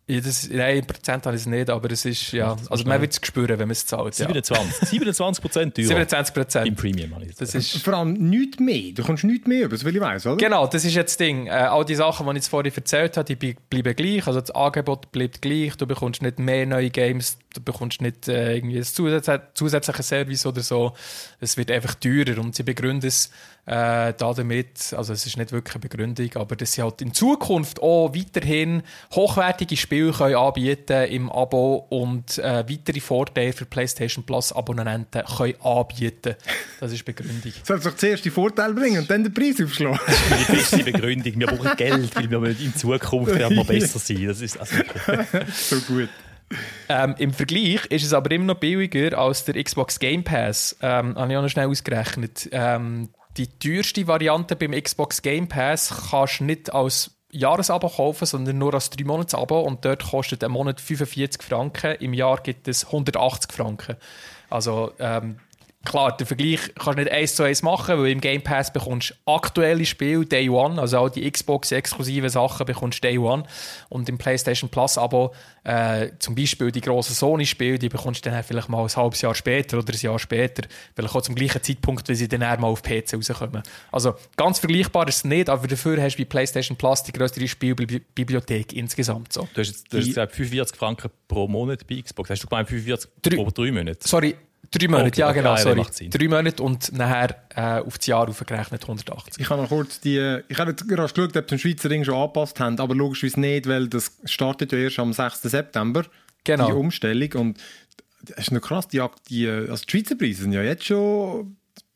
Ja, nein, Prozent habe ich es nicht, aber es ist, ja, also man wird es spüren, wenn man es zahlt. 27% teurer. 27%. Im Premium. Das ist vor allem nichts mehr. Du kommst nichts mehr über, das will ich weiss, oder? Genau, das ist jetzt das Ding. All die Sachen, die ich jetzt vorhin erzählt habe, die bleiben gleich. Also das Angebot bleibt gleich. Du bekommst nicht mehr neue Games, du bekommst nicht irgendwie ein zusätzliches Service oder so. Es wird einfach teurer und sie begründen es damit, also es ist nicht wirklich eine Begründung, aber dass sie halt in Zukunft auch weiterhin hochwertige Spiele können anbieten im Abo und weitere Vorteile für PlayStation Plus Abonnenten können anbieten. Das ist die Begründung. Soll doch zuerst die Vorteile bringen und dann den Preis aufschlagen? Das ist meine beste Begründung. Wir brauchen Geld, weil wir in Zukunft werden noch besser sein. Das ist also so gut. Im Vergleich ist es aber immer noch billiger als der Xbox Game Pass. Habe ich auch noch schnell ausgerechnet. Die teuerste Variante beim Xbox Game Pass kannst du nicht als Jahresabo kaufen, sondern nur als 3-Monats-Abo und dort kostet ein Monat 45 Franken. Im Jahr gibt es 180 Franken. Also klar, den Vergleich kannst du nicht 1:1 machen, weil im Game Pass bekommst du aktuelle Spiele Day One, also auch die Xbox-exklusiven Sachen bekommst du Day One. Und im PlayStation Plus-Abo zum Beispiel die grossen Sony-Spiele, die bekommst du dann vielleicht mal ein halbes Jahr später oder ein Jahr später, vielleicht auch zum gleichen Zeitpunkt, wie sie dann mal auf PC rauskommen. Also ganz vergleichbar ist es nicht, aber dafür hast du bei PlayStation Plus die größere Spielbibliothek insgesamt. So. Du hast gesagt 45 Franken pro Monat bei Xbox. Hast du gemeint 45 pro 3 Monate? Sorry, 3 Monate, okay, ja genau, sorry. 3 Monate und nachher auf das Jahr aufgerechnet 180. Ich habe noch kurz ich habe jetzt gerade geschaut, ob sie den Schweizer Ring schon angepasst haben, aber logischerweise nicht, weil das startet ja erst am 6. September, genau. Die Umstellung. Und das ist noch krass, also die Schweizer Preise sind ja jetzt schon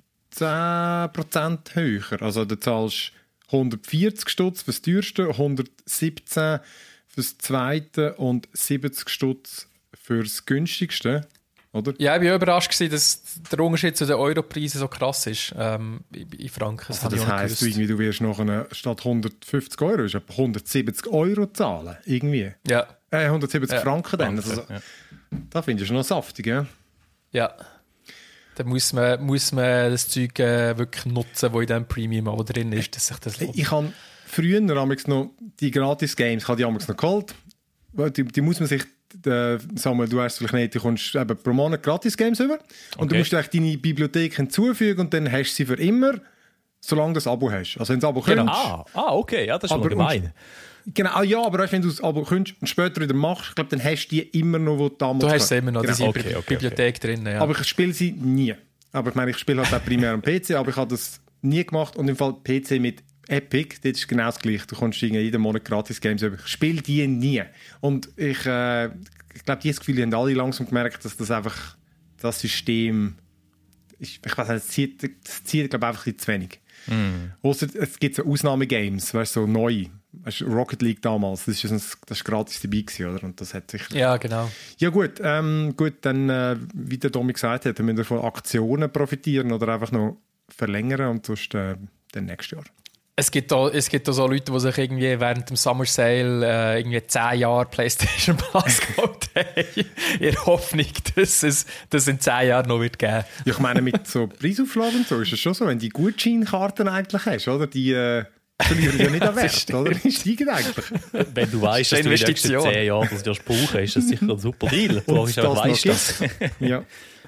10% höher. Also du zahlst 140 Stutz für das teuerste, 117 für das zweite und 70 Stutz für das günstigste. Oder? Ja, ich war überrascht, dass der Unterschied zu den Europreisen so krass ist in Franken. Das heisst, du wirst nachher statt 150 Euro ist 170 Euro zahlen. Irgendwie. Ja. 170 Franken dann. Franken, also, da findest du noch saftig, ja? Ja. Da muss man das Zeug wirklich nutzen, das in diesem Premium drin ist, dass sich das lohnt. Ich habe früher noch die Gratis-Games noch geholt. Die muss man sich Samuel, du weißt vielleicht nicht, du kommst eben pro Monat Gratis-Games über und du musst echt deine Bibliothek hinzufügen und dann hast du sie für immer, solange du das Abo hast. Also wenn du das Abo genau. Okay, ja, das ist aber gemein. Genau, ja, aber weißt, wenn du das Abo könntest und später wieder machst, ich glaube, dann hast du die immer noch, wo du damals du hast sie immer noch, genau. diese Bibliothek drin. Ja. Aber ich spiele sie nie. Aber ich meine, ich spiele halt auch primär am PC, aber ich habe das nie gemacht und im Fall PC mit Epic, das ist genau das Gleiche. Du kannst jeden Monat Gratis-Games über. Ich spiele die nie. Und ich glaube, dieses Gefühl, die haben alle langsam gemerkt, dass das einfach das System, ich weiß nicht, das zieht glaube ich, einfach ein bisschen zu wenig. Ausser es gibt so Ausnahmegames, weißt du, so neu. Weißt, Rocket League damals, das ist gratis dabei gewesen, oder? Und das hat sicher... Ja, genau. Ja gut, dann, wie der Domi gesagt hat, müssen wir von Aktionen profitieren oder einfach noch verlängern und sonst dann nächstes Jahr. Es gibt auch so Leute, die sich irgendwie während dem Summer Sale irgendwie 10 Jahre PlayStation Plus gekauft haben. In der Hoffnung, dass es in 10 Jahren noch wird geben. Ja, ich meine, mit so Preisauflagen und so ist es schon so, wenn du die Gutscheinkarten eigentlich hast, oder? Die verlieren ja nicht an Wert, oder? Die steigen eigentlich. Wenn du weißt, dass du in den nächsten 10 Jahren das wirst brauchen, ist das sicher ein super Deal. Du weißt das. Ja.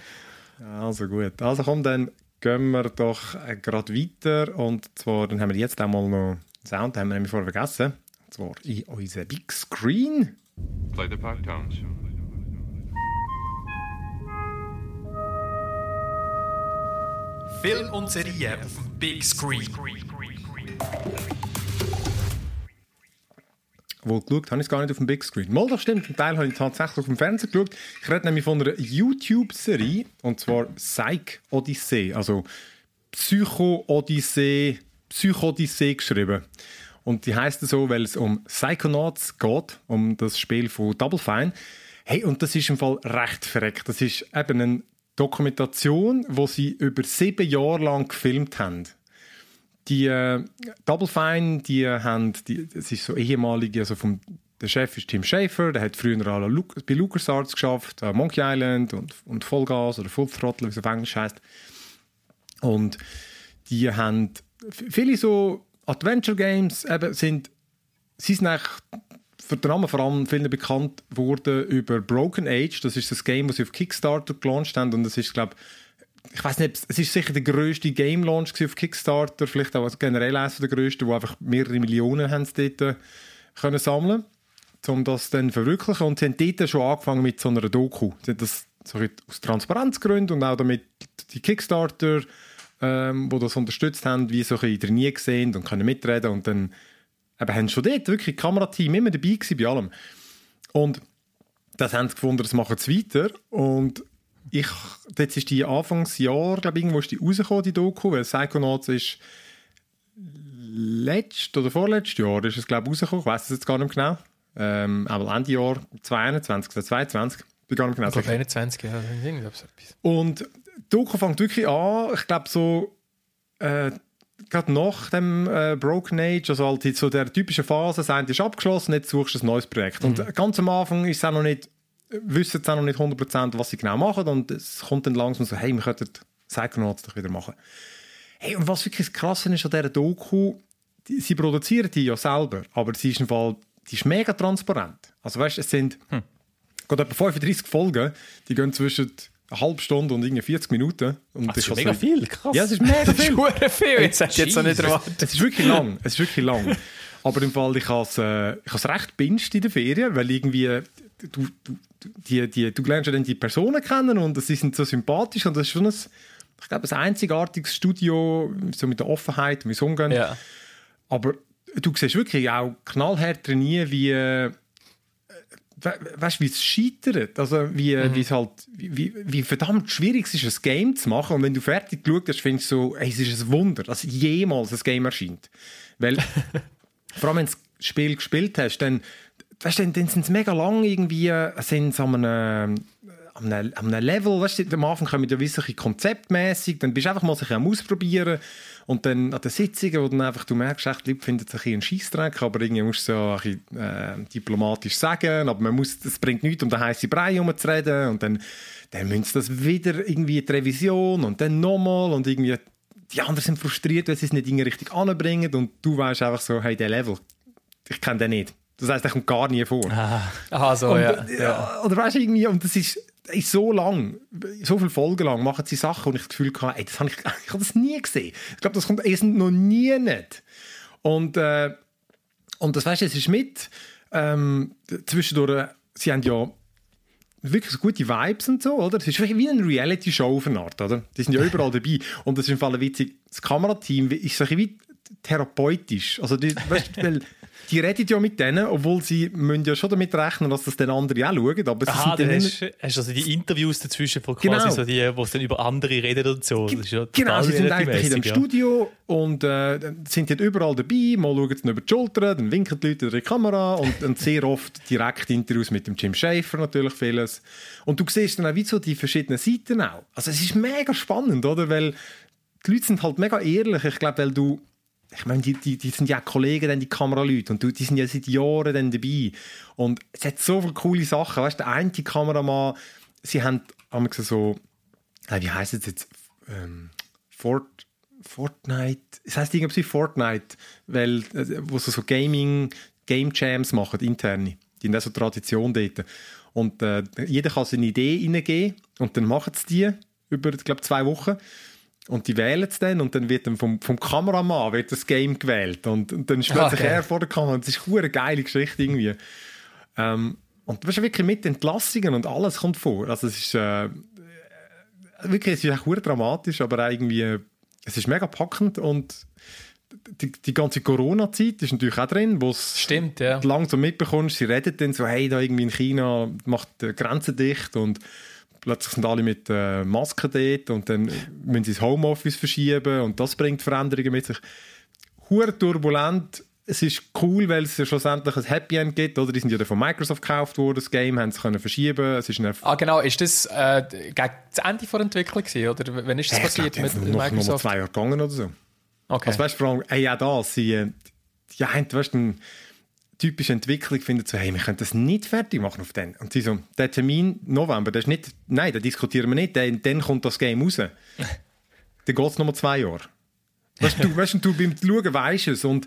Also gut. Also komm, dann gehen wir doch gerade weiter. Und zwar, dann haben wir jetzt einmal noch Sound, den haben wir nämlich vorher vergessen. Und zwar in unserem Big Screen. Play the pipe tones. Film und Serie auf dem Big Screen. Wohl geschaut, habe ich es gar nicht auf dem Big Screen. Mal, das stimmt, einen Teil habe ich tatsächlich auf dem Fernseher geschaut. Ich rede nämlich von einer YouTube-Serie, und zwar Psych Odyssey, also Psycho-Odyssey geschrieben. Und die heisst so, weil es um Psychonauts geht, um das Spiel von Double Fine. Hey, und das ist im Fall recht verreckt. Das ist eben eine Dokumentation, die sie über 7 Jahre lang gefilmt haben. Die Double Fine, das ist so ehemalige, also der Chef ist Tim Schafer, der hat früher bei LucasArts geschafft, Monkey Island und Vollgas oder Full Throttle, wie es auf Englisch heisst. Und die haben viele so Adventure Games, sie sind eigentlich für den Namen vor allem vielen bekannt wurde über Broken Age. Das ist das Game, das sie auf Kickstarter gelauncht haben. Und das ist, glaube ich weiß nicht, es ist sicher der grösste Game-Launch auf Kickstarter, vielleicht auch generell eines der grössten, wo einfach mehrere Millionen haben sie dort können sammeln, um das dann zu verwirklichen. Und sie haben dort schon angefangen mit so einer Doku. Sie haben das so aus Transparenzgründen und auch damit die Kickstarter, die das unterstützt haben, wie so ein bisschen nie gesehen und können mitreden. Und dann haben schon dort wirklich Kamerateam immer dabei gewesen bei allem. Und das haben sie gefunden, das machen sie weiter. Und jetzt ist die Anfangsjahr, glaube ich, irgendwo ist die rausgekommen, die Doku, weil Psychonauts ist letztes oder vorletztes Jahr ist es, glaube ich, rausgekommen. Ich weiss es jetzt gar nicht mehr genau. Aber Ende Jahr 2021 oder 2022. Ich gar nicht genau. Ich glaube 21, ja. Und die Doku fängt wirklich an, ich glaube so gerade nach dem Broken Age, also halt in so der typischen Phase, das eine ist abgeschlossen, jetzt suchst du ein neues Projekt. Und ganz am Anfang ist es auch noch nicht, wissen sie auch noch nicht 100%, was sie genau machen, und es kommt dann langsam so, hey, wir könnten Psychonauts doch wieder machen. Hey, und was wirklich krass ist an dieser Doku, sie produzieren die ja selber, aber sie ist im Fall, die ist mega transparent. Also weißt, es sind gerade etwa 35 Folgen, die gehen zwischen eine halbe Stunde und irgendwie 40 Minuten. Und das ist mega viel, krass. Ja, es ist mega viel. Viel. Jetzt hätte ich jetzt auch nicht erwartet. Es ist wirklich lang. Es ist wirklich lang. Aber im Fall, ich habe es recht binged in der Ferien, weil irgendwie du lernst ja dann die Personen kennen und sie sind so sympathisch und das ist schon ich glaube, ein einzigartiges Studio, so mit der Offenheit, wie sie umgehen. Ja. Aber du siehst wirklich auch knallhart trainieren, wie weißt, wie es scheitert, also wie es halt, wie verdammt schwierig es ist, ein Game zu machen, und wenn du fertig geschaut hast, findest du so, hey, es ist ein Wunder, dass jemals ein Game erscheint. Weil, vor allem wenn du das Spiel gespielt hast, dann sind es mega lang irgendwie, sind an einem Level, weißt du, am Anfang kommen ja wirklich konzeptmäßig, dann bist du einfach mal sich am Ausprobieren, und dann an den Sitzungen, wo dann einfach, du merkst, echt, die Leute finden es ein Scheissdreck, aber irgendwie musst du so ein bisschen diplomatisch sagen, aber es bringt nichts, um den heißen Brei herumzureden, und dann müssen sie das wieder irgendwie in die Revision und dann nochmal, und irgendwie die anderen sind frustriert, weil sie es nicht irgendwie richtig anbringen, und du weißt einfach so, hey, der Level, ich kenne den nicht. Das heisst, der kommt gar nie vor. Aha, so, und, ja. Oder weißt du, irgendwie, und das ist so lang, so viele Folgen lang machen sie Sachen, und ich das Gefühl hatte, ey, ich habe das nie gesehen. Ich glaube, das kommt erst noch nie nicht. Und das, weißt du, es ist mit zwischendurch, sie haben ja wirklich so gute Vibes und so, oder? Es ist wie eine Reality-Show auf eine Art, oder? Die sind ja überall dabei. Und das ist im Fall witzig, das Kamerateam ist so ein bisschen wie therapeutisch. Also, weißt du, weil die reden ja mit denen, obwohl sie müssen ja schon damit rechnen, dass das den anderen auch schauen. Aber hast du also die Interviews dazwischen von quasi so die, wo es dann über andere reden und so. Das ist ja genau, sie sind eigentlich in dem Studio und sind dort überall dabei, mal schauen sie über die Schulter, dann winken die Leute in die Kamera und sehr oft direkt Interviews mit dem Jim Schäfer, natürlich vieles. Und du siehst dann auch wie so die verschiedenen Seiten auch. Also es ist mega spannend, oder? Weil die Leute sind halt mega ehrlich. Ich glaube, weil ich meine, die sind ja auch Kollegen, dann die Kameraleute, und die sind ja seit Jahren dann dabei. Und es hat so viele coole Sachen. Weißt du, der eine Kameramann, sie haben so, wie heisst es jetzt? Fortnite. Es heisst irgendwie Fortnite, weil, wo sie so Game Jams machen, interne. Die haben auch so Tradition dort. Und jeder kann seine Idee reingeben, und dann machen sie die über, ich glaube, 2 Wochen. Und die wählen es dann, und dann wird dann vom Kameramann wird das Game gewählt. Und dann spielt sich er vor der Kamera. Das ist eine geile Geschichte irgendwie. Und du bist wirklich mit Entlassungen und alles kommt vor. Also es ist wirklich, es ist auch dramatisch, aber auch irgendwie, es ist mega packend, und die ganze Corona-Zeit ist natürlich auch drin, wo es langsam mitbekommst, sie reden dann so, hey, da irgendwie in China macht die Grenzen dicht, und plötzlich sind alle mit Masken dort, und dann müssen sie das Homeoffice verschieben, und das bringt Veränderungen mit sich. Hure turbulent. Es ist cool, weil es ja schlussendlich ein Happy End gibt, oder? Die sind ja von Microsoft gekauft worden, das Game, haben sie können verschieben. Es ist genau. Ist das gegen das Ende der Entwicklung gewesen, oder wann ist das passiert mit Microsoft? Noch 2 Jahre gegangen oder so. Okay. Also weißt du, vor allem, auch das, die haben, weißt du, eine typische Entwicklung, findet so, hey, wir können das nicht fertig machen auf den. Und sie so, der Termin November, der ist nicht, nein, den diskutieren wir nicht, dann kommt das Game raus. Dann geht es nochmal 2 Jahre. Weißt du, beim Schauen weisst es, und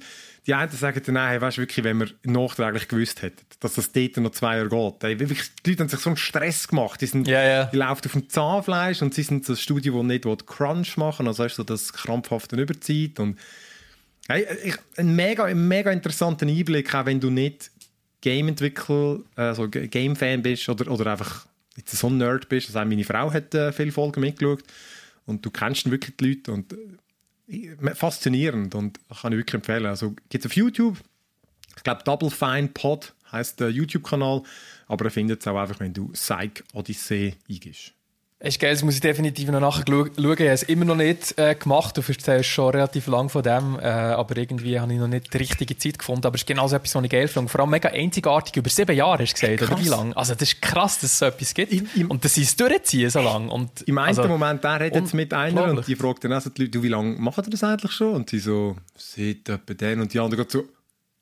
Die einen sagen dann, hey, weißt du wirklich, wenn wir nachträglich gewusst hätten, dass das dort noch 2 Jahre geht. Hey, wirklich, die Leute haben sich so einen Stress gemacht. Die laufen auf dem Zahnfleisch und sie sind so ein Studio, das nicht Crunch machen, also hast du so das krampfhafte Überzieht. Und hey, ein mega interessanter Einblick, auch wenn du nicht Game-Entwickler, also Game-Fan bist oder einfach jetzt so ein Nerd bist. Also auch meine Frau hat viele Folgen mitgeschaut und du kennst dann wirklich die Leute und faszinierend und kann ich wirklich empfehlen. Also gibt es auf YouTube, ich glaube Double Fine Pod heisst der YouTube-Kanal, aber er findet es auch einfach, wenn du Psych Odyssey eingibst. Ist geil, das muss ich definitiv noch nachher schauen. Ich habe es immer noch nicht gemacht. Du erzählst schon relativ lang von dem, aber irgendwie habe ich noch nicht die richtige Zeit gefunden. Aber es ist genau so etwas, was ich geil finde. Vor allem mega einzigartig. Über 7 Jahre hast du gesagt, oder wie lange? Also das ist krass, dass es so etwas gibt. Und dass sie es durchziehen so lange. Und, im einen Moment, der redet jetzt mit einer und die fragt dann also die Leute, du, wie lange machen die das eigentlich schon? Und sie so, seit etwa den. Und die andere geht so,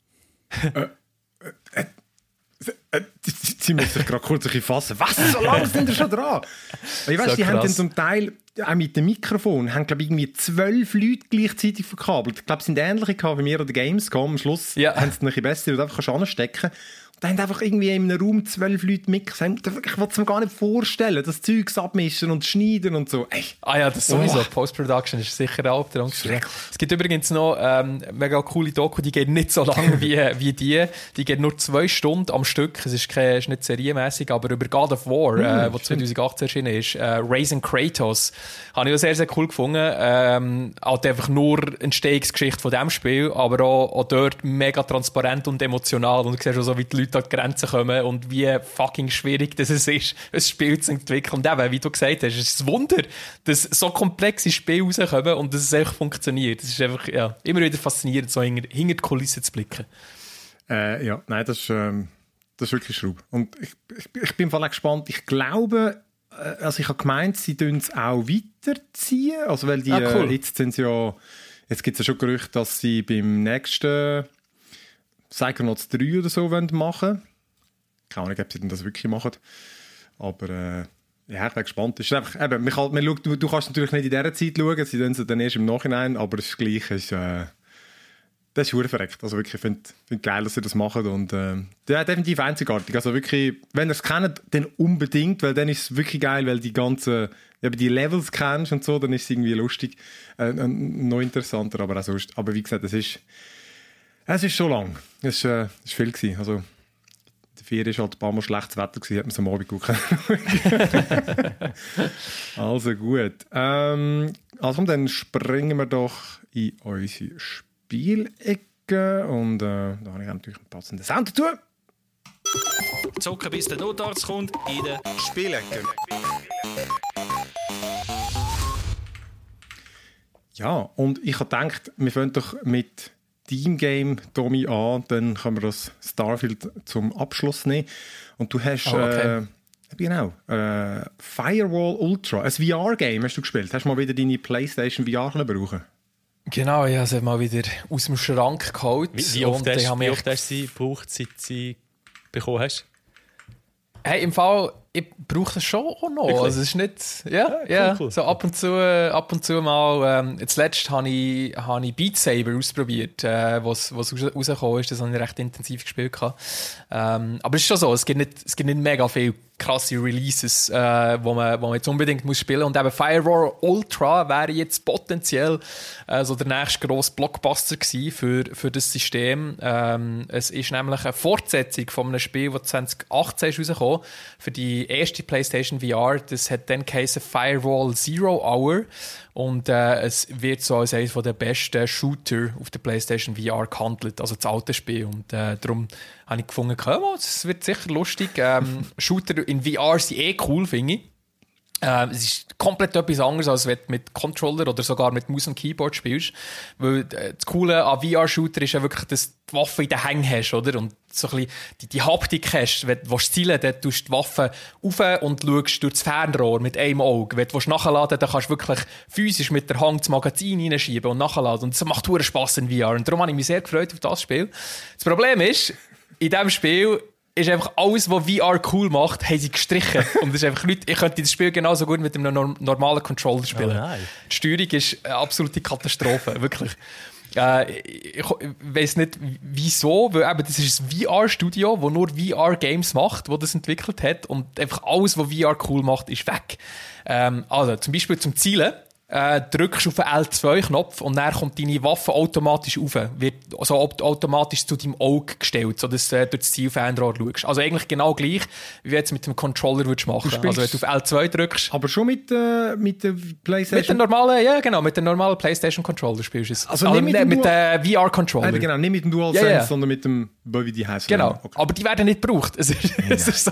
sie müssen sich gerade kurz fassen. Was? So lange sind wir schon dran? Ich weiss, so die haben dann zum Teil auch mit dem Mikrofon haben, glaube ich, irgendwie 12 Leute gleichzeitig verkabelt. Ich glaube, es sind ähnliche wie mir oder Gamescom. Am Schluss haben sie noch ein besser, und einfach anstecken. Da haben einfach irgendwie in einem Raum 12 Leute mitgesehen. Ich wollte es mir gar nicht vorstellen, das Zeug abmischen und schneiden und so. Ey. Ah ja, das sowieso. Post-Production ist sicher ein Albtraum. Es gibt übrigens noch mega coole Doku, die geht nicht so lang wie die. Die geht nur 2 Stunden am Stück. Es ist nicht serienmäßig, aber über God of War, wo 2018 erschienen ist. Raising Kratos. Habe ich auch sehr, sehr cool gefunden. Halt einfach nur eine Entstehungsgeschichte von diesem Spiel, aber auch dort mega transparent und emotional. Und du siehst auch so, wie die Leute an die Grenzen kommen und wie fucking schwierig das ist, ein Spiel zu entwickeln. Und eben, wie du gesagt hast, es ist ein Wunder, dass so komplexe Spiele rauskommen und dass es einfach funktioniert. Das ist einfach immer wieder faszinierend, so hinter die Kulissen zu blicken. Ja, nein, das ist wirklich Schraub. Und ich bin voll gespannt. Ich glaube, also ich habe gemeint, sie tun es auch weiterziehen. Also, weil die cool. Jetzt gibt es ja schon Gerüchte, dass sie beim nächsten Psychonauts 3 oder so machen wollen. Keine Ahnung, ob sie denn das wirklich machen. Aber ja, ich bin gespannt. Es ist einfach, eben, du kannst natürlich nicht in dieser Zeit schauen, sie tun es dann erst im Nachhinein, aber das Gleiche ist, das ist verdammt verreckt. Also wirklich, ich finde geil, dass sie das machen und ja, definitiv einzigartig. Also wirklich, wenn ihr es kennt, dann unbedingt, weil dann ist es wirklich geil, weil die Levels kennst und so, dann ist es irgendwie lustig, noch interessanter, aber auch sonst. Aber wie gesagt, es ist schon lang. Es war viel gewesen. Also, der Ferien war halt ein paar Mal schlechtes Wetter gewesen, hat man es am Abend gut Also gut. Also dann springen wir doch in unsere Spielecke und da habe ich natürlich einen passenden Sound dazu. Zocken bis der Notarzt kommt in der Spielecke. Ja, und ich habe gedacht, wir fangen doch mit Teamgame, Tommy, an, dann können wir das Starfield zum Abschluss nehmen. Und du hast Firewall Ultra, ein VR-Game hast du gespielt. Hast du mal wieder deine PlayStation VR brauchen? Genau, ich habe sie mal wieder aus dem Schrank geholt. Wie oft hast du sie gebraucht, seit du sie bekommen hast? Hey, im Fall, ich brauche das schon auch noch. Also es ist nicht, cool. So ab und zu mal. Zuletzt habe ich Beat Saber ausprobiert, was rausgekommen ist. Das habe ich recht intensiv gespielt. Aber es ist schon so, es gibt nicht mega viel krasse Releases, wo man jetzt unbedingt muss spielen muss. Und eben Firewall Ultra wäre jetzt potenziell so der nächste grosse Blockbuster gewesen für das System. Es ist nämlich eine Fortsetzung von einem Spiel, das 2018 ist rausgekommen, für die erste PlayStation VR. Das hat dann geheißen Firewall Zero Hour. Und es wird so als eines der besten Shooter auf der PlayStation VR gehandelt, also das alte Spiel. Und darum habe ich gefunden, es wird sicher lustig. Shooter in VR sind cool, finde ich. Es ist komplett etwas anderes, als wenn du mit Controller oder sogar mit Maus und Keyboard spielst. Weil das Coole an VR-Shooter ist ja wirklich, dass du die Waffe in den Händen hast, oder? Und so ein bisschen die Haptik hast. Wenn du zielen willst, dann tust du die Waffe rauf und schaust durch das Fernrohr mit einem Auge. Wenn du nachladen willst, dann kannst du wirklich physisch mit der Hand das Magazin reinschieben und nachladen. Und das macht verdammt Spass in VR. Und darum habe ich mich sehr gefreut auf das Spiel. Das Problem ist, in diesem Spiel ist einfach alles, was VR cool macht, haben sie gestrichen. Und das ist einfach nicht, ich könnte das Spiel genauso gut mit einem normalen Controller spielen. Oh, die Steuerung ist eine absolute Katastrophe, wirklich. Ich weiss nicht, wieso, weil eben, das ist ein VR-Studio, das nur VR-Games macht, das das entwickelt hat und einfach alles, was VR cool macht, ist weg. Also, zum Beispiel zum Zielen. Drückst auf den L2-Knopf und dann kommt deine Waffe automatisch rauf. Wird also automatisch zu deinem Auge gestellt, sodass du durch das Zielfernrohr schaust. Also eigentlich genau gleich, wie du jetzt mit dem Controller würdest machen. Also wenn du auf L2 drückst... Aber schon mit der PlayStation? Mit dem normalen, ja genau, mit dem normalen PlayStation-Controller spielst du es. Also nicht mit dem VR-Controller. Genau, nicht mit dem DualSense, sondern mit dem, wie die heißen. Genau, okay. Aber die werden nicht gebraucht. Es ist so.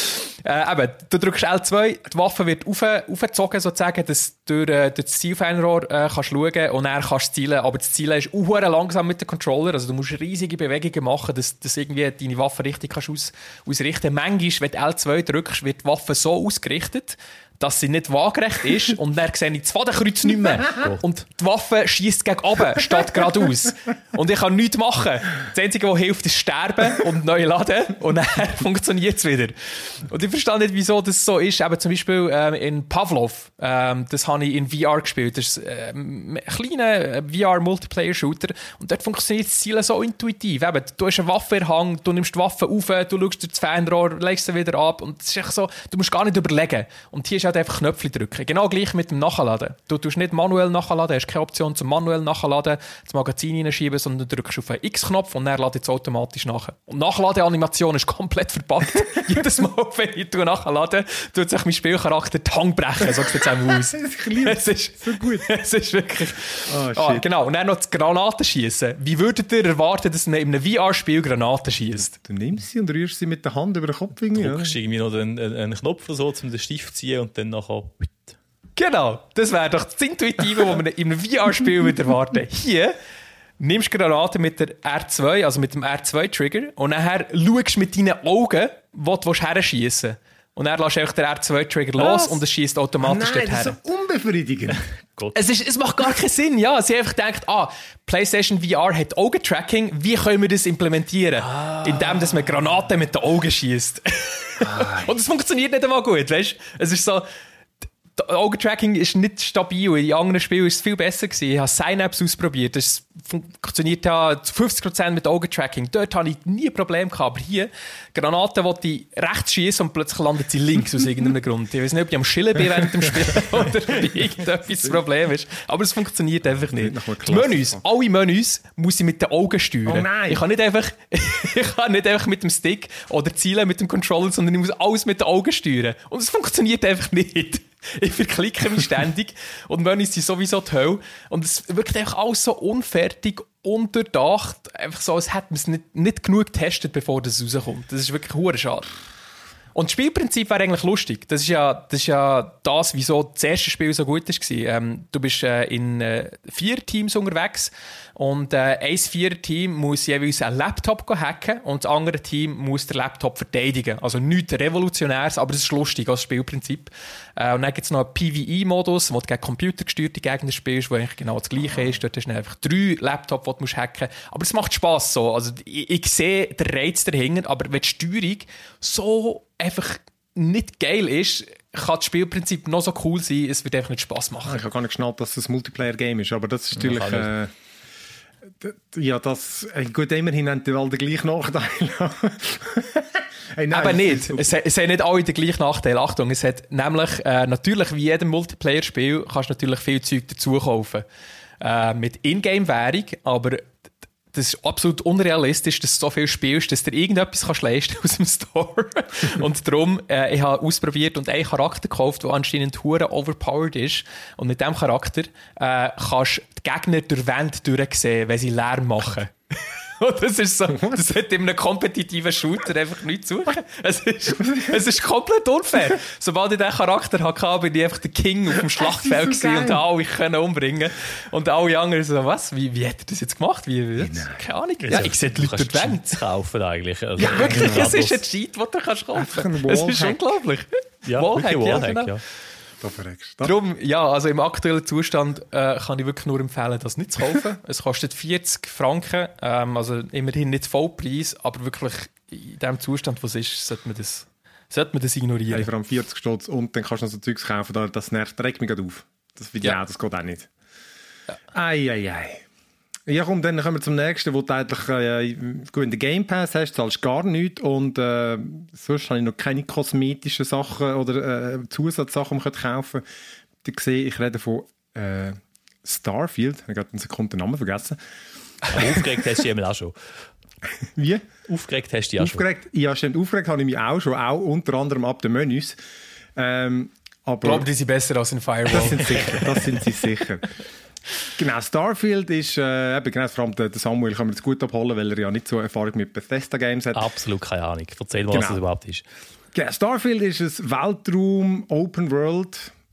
Eben, du drückst L2, die Waffe wird aufgezogen, sozusagen, dass du durch das Zielfernrohr kannst schauen und dann kannst du zielen. Aber das Zielen ist auch langsam mit dem Controller. Also du musst riesige Bewegungen machen, dass irgendwie deine Waffe richtig kannst ausrichten. Manchmal, wenn du L2 drückst, wird die Waffe so ausgerichtet, dass sie nicht waagerecht ist und dann sehe ich das Fadenkreuz nicht mehr. Und die Waffe schiesst gegen oben, statt geradeaus. Und ich kann nichts machen. Das Einzige, was hilft, ist sterben und neu laden und dann funktioniert es wieder. Und ich verstehe nicht, wieso das so ist. Eben zum Beispiel in Pavlov, das habe ich in VR gespielt. Das ist ein kleiner VR-Multiplayer-Shooter und dort funktioniert das Zielen so intuitiv. Eben, du hast eine Waffe in der Hand, du nimmst die Waffe auf, du schaust durch das Fernrohr, legst sie wieder ab und es ist echt so, du musst gar nicht überlegen. Und hier ist einfach Knöpfe drücken. Genau gleich mit dem Nachladen. Du tust nicht manuell nachladen, hast keine Option zum manuell nachladen, das Magazin hineinschieben, sondern du drückst auf den X-Knopf und dann ladet es automatisch nach. Und Nachladeanimation ist komplett verpackt. Jedes Mal, wenn ich nachlade, tut sich mein Spielcharakter die Hand brechen. So sieht es auch aus. Es ist so gut. Es ist wirklich... genau. Und dann noch das Granatenschießen. Wie würdet ihr erwarten, dass in einem VR-Spiel Granaten schießt? Du nimmst sie und rührst sie mit der Hand über den Kopf. Du drückst irgendwie noch einen Knopf oder so, um den Stift zu ziehen und dann nachher... Genau, das wäre doch das Intuitive, was man in einem VR-Spiel erwarten. Hier nimmst du Granaten mit der R2, also mit dem R2-Trigger, und nachher schaust du mit deinen Augen, wo du herschiessen willst. Und dann lässt du den R2-Trigger los und es schießt automatisch dorthin. Das ist so unbefriedigend. Es macht gar keinen Sinn, ja. Sie einfach denkt, PlayStation VR hat Augentracking, wie können wir das implementieren? Indem dass man Granaten mit den Augen schießt. Und es funktioniert nicht einmal gut, weißt du? Es ist so... Augentracking ist nicht stabil. In anderen Spielen war es viel besser gewesen. Ich habe Synapse ausprobiert. Das funktioniert ja zu 50% mit Augentracking. Dort hatte ich nie ein Problem gehabt. Aber hier, Granaten, die ich rechts schieße und plötzlich landet sie links aus irgendeinem Grund. Ich weiß nicht, ob ich am Schillen bin während dem Spiel oder ob irgendetwas das Problem ist. Aber es funktioniert einfach nicht. Die Menüs, alle Menüs muss ich mit den Augen steuern. Oh nein. Ich kann nicht einfach mit dem Stick oder zielen mit dem Controller, sondern ich muss alles mit den Augen steuern. Und es funktioniert einfach nicht. Ich verklicke mich ständig und Menüs sind sowieso die Hölle. Und es wirkt einfach alles so unfertig, unterdacht. Einfach so, als hätte man es nicht genug getestet, bevor das rauskommt. Das ist wirklich hure schade. Und das Spielprinzip wäre eigentlich lustig. Das ist ja das, wieso das erste Spiel so gut war. Du bist in 4 Teams unterwegs und ein 4-Team muss jeweils einen Laptop hacken und das andere Team muss den Laptop verteidigen. Also nichts Revolutionäres, aber es ist lustig als Spielprinzip. Und dann gibt es noch einen PvE-Modus, wo du gegen computergesteuerte Gegner spielst, wo eigentlich genau das Gleiche ist. Dort hast du einfach 3 Laptops, die du hacken musst. Aber es macht Spass so. Also ich sehe den Reiz dahinter, aber wenn die Steuerung so einfach nicht geil ist, kann das Spielprinzip noch so cool sein, es wird einfach nicht Spass machen. Ich habe gar nicht geschnallt, dass das ein Multiplayer-Game ist, aber das ist natürlich... gut, immerhin haben die alle den gleichen Nachteil. Hey, nein, aber nicht. Es haben nicht alle den gleichen Nachteil. Achtung, es hat nämlich, natürlich wie jedem Multiplayer-Spiel, kannst du natürlich viel Zeug dazu kaufen. Mit Ingame-Währung, aber das ist absolut unrealistisch, dass du so viel spielst, dass du dir irgendetwas kannst leisten aus dem Store. Und darum, ich habe ausprobiert und einen Charakter gekauft, der anscheinend hure overpowered ist. Und mit diesem Charakter kannst du die Gegner durch Wände durchsehen, wenn sie Lärm machen. Und das ist so, das hat in einem kompetitiven Shooter einfach nichts zu suchen. Es ist komplett unfair. Sobald ich diesen Charakter hatte, bin ich einfach der King auf dem Schlachtfeld gewesen und alle können umbringen. Und alle anderen so, was? Wie hat er das jetzt gemacht? Keine Ahnung. Ja, ich sehe die Leute durch die Wände kaufen eigentlich. Also, ja, wirklich, es ist ein Cheat, den du kaufen kannst. Es ist unglaublich. Ja, Wallhack, ja. Darum, ja, also im aktuellen Zustand kann ich wirklich nur empfehlen, das nicht zu kaufen. Es kostet 40 Franken, also immerhin nicht Vollpreis, aber wirklich in dem Zustand, was es ist, sollte man das ignorieren. Hey, vor allem 40 Stutz und dann kannst du noch so Zeugs kaufen, das nervt, regt mich gerade auf. Das geht auch nicht. Ja. Ei. Ja, komm, dann kommen wir zum nächsten, wo du eigentlich gut in den Game Pass hast, zahlst gar nichts und sonst habe ich noch keine kosmetischen Sachen oder Zusatzsachen, die man kaufen kann. Ich rede von Starfield. Ich habe gerade eine Sekunde den Namen vergessen. Aber aufgeregt hast du dich auch schon. Wie? Aufgeregt hast du dich auch schon. Ja, stimmt. Aufgeregt habe ich mich auch schon, auch unter anderem ab den Menüs. Aber ich glaube, die sind besser als in Firewall. Das sind sie sicher. Genau, Starfield ist, genau, vor allem der Samuel kann man das gut abholen, weil er ja nicht so Erfahrung mit Bethesda-Games hat. Absolut keine Ahnung. Erzähl mal, was das überhaupt ist. Genau, Starfield ist ein Weltraum-Open-World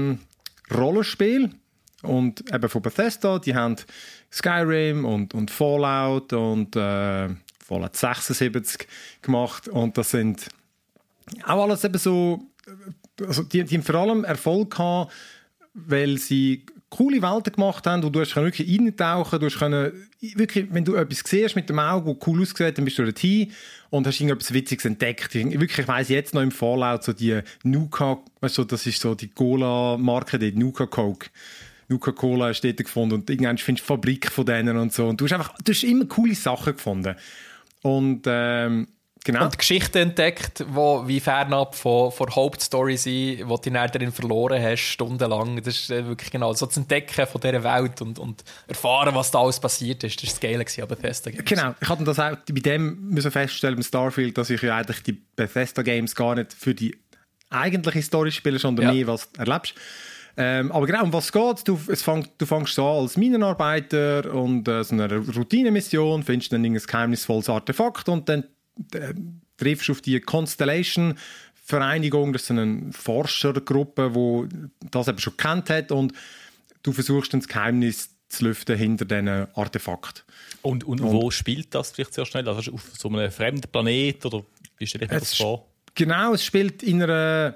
Rollenspiel. Und eben von Bethesda, die haben Skyrim und Fallout und Fallout 76 gemacht. Und das sind auch alles eben so, also die haben vor allem Erfolg gehabt, weil sie coole Welten gemacht haben, wo du wirklich reintauchen kannst. Wirklich, wenn du etwas siehst mit dem Auge, das cool aussieht, dann bist du dorthin und hast irgendetwas Witziges entdeckt. Wirklich, ich weiss jetzt noch im Fallout, so die Nuka, weißt du, das ist so die Cola-Marke, die Nuka Coke. Nuka Cola hast du dort gefunden und irgendwann findest du die Fabrik von denen und so. Und du hast immer coole Sachen gefunden. Und genau. Und Geschichten entdeckt, die wie fernab von der Hauptstory sind, die du dann darin verloren hast, stundenlang. Das ist wirklich genau so das Entdecken von dieser Welt und erfahren, was da alles passiert ist. Das war das Geile an Bethesda Games. Genau, ich hatte das auch bei dem müssen feststellen, beim Starfield, dass ich ja eigentlich die Bethesda Games gar nicht für die eigentliche Story spiele, sondern mehr, was du erlebst. Aber genau, um was geht du fängst so an als Minenarbeiter und so eine Routinemission, findest dann ein geheimnisvolles Artefakt und dann triffst du auf die Constellation-Vereinigung, das ist eine Forschergruppe, die das eben schon gekannt hat und du versuchst dann das Geheimnis zu lüften hinter diesen Artefakt. Und wo spielt das vielleicht sehr schnell? Also auf so einem fremden Planet oder wie stelle ich mir das vor? Genau, es spielt in einer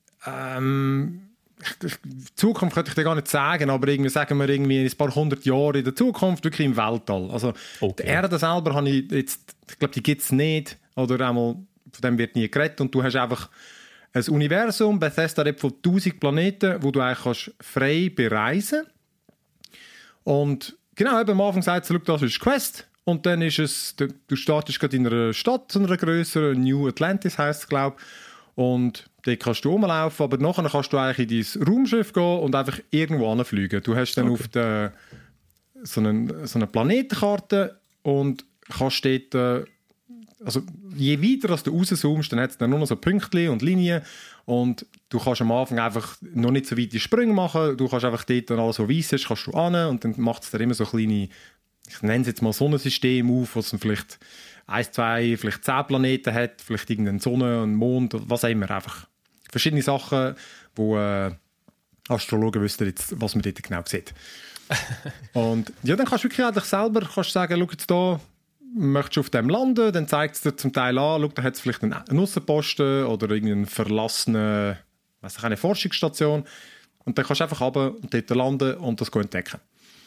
Zukunft könnte ich dir gar nicht sagen, aber sagen wir in ein paar hundert Jahren in der Zukunft, wirklich im Weltall. Also die Erde selber habe ich jetzt, ich glaube, die gibt es nicht, oder einmal, von dem wird nie geredet und du hast einfach ein Universum, Bethesda hat von 1000 Planeten, wo du eigentlich kannst frei bereisen kannst. Und genau, eben am Anfang sagt es, das ist Quest und dann ist es, du startest gerade in einer Stadt, so einer grösseren, New Atlantis heisst es, glaube ich, und dort kannst du rumlaufen, aber nachher kannst du eigentlich in dein Raumschiff gehen und einfach irgendwo hinfliegen. Du hast dann auf der, so eine Planetenkarte und kannst dort, also je weiter als du rauszoomst, dann hat es dann nur noch so Pünktchen und Linien und du kannst am Anfang einfach noch nicht so weite Sprünge machen. Du kannst einfach dort, wenn alles so weiss ist, kannst du hin und dann macht es dann immer so kleine, ich nenne es jetzt mal Sonnensystem auf, was dann vielleicht 1, 2, vielleicht 10 Planeten hat, vielleicht irgendeine Sonne, einen Mond, was auch immer. Einfach verschiedene Sachen, wo Astrologen wüssten jetzt, was man dort genau sieht. Und ja, dann kannst du wirklich eigentlich selber sagen, schau jetzt da, möchtest du auf dem landen, dann zeigt es dir zum Teil an, schau, da hat es vielleicht einen Aussenposten oder irgendeine verlassene, weiss ich, eine Forschungsstation. Und dann kannst du einfach runter und dort landen und das entdecken.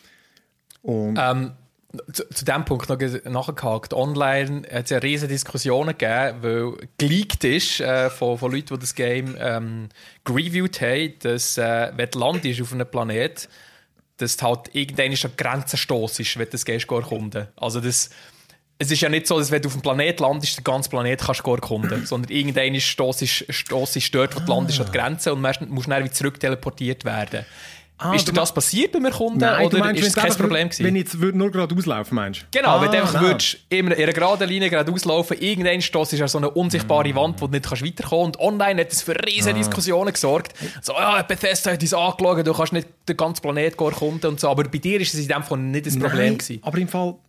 Und zu diesem Punkt noch nachgehakt. Online hat es ja riesige Diskussionen gegeben, weil geleakt ist von Leuten, die das Game gereviewt haben, dass wenn du landest auf einem Planet, dass du halt irgendwann an Grenzen stossest, wenn du das gehst erkunden. Also es ist ja nicht so, dass wenn du auf dem Planet landest, den ganzen Planet kannst du erkunden, sondern irgendwann stossest dort, wo du landest, an die Grenze und musst dann wieder zurück teleportiert werden. Ist dir das passiert beim Erkunden? Nein, oder meinst, ist es kein Problem gewesen? Wenn ich jetzt nur gerade auslaufen, meinst du? Genau, wenn du einfach würdest, in einer geraden Linie gerade auslaufen, irgendwann stoßt ist so eine unsichtbare Wand, wo du nicht weiterkommen kannst. Und online hat es für riesige Diskussionen gesorgt. So, ja, Bethesda hat uns angeschaut, du kannst nicht den ganzen Planet erkunden und so. Aber bei dir ist es in dem Fall nicht ein Problem gewesen. Aber im Fall,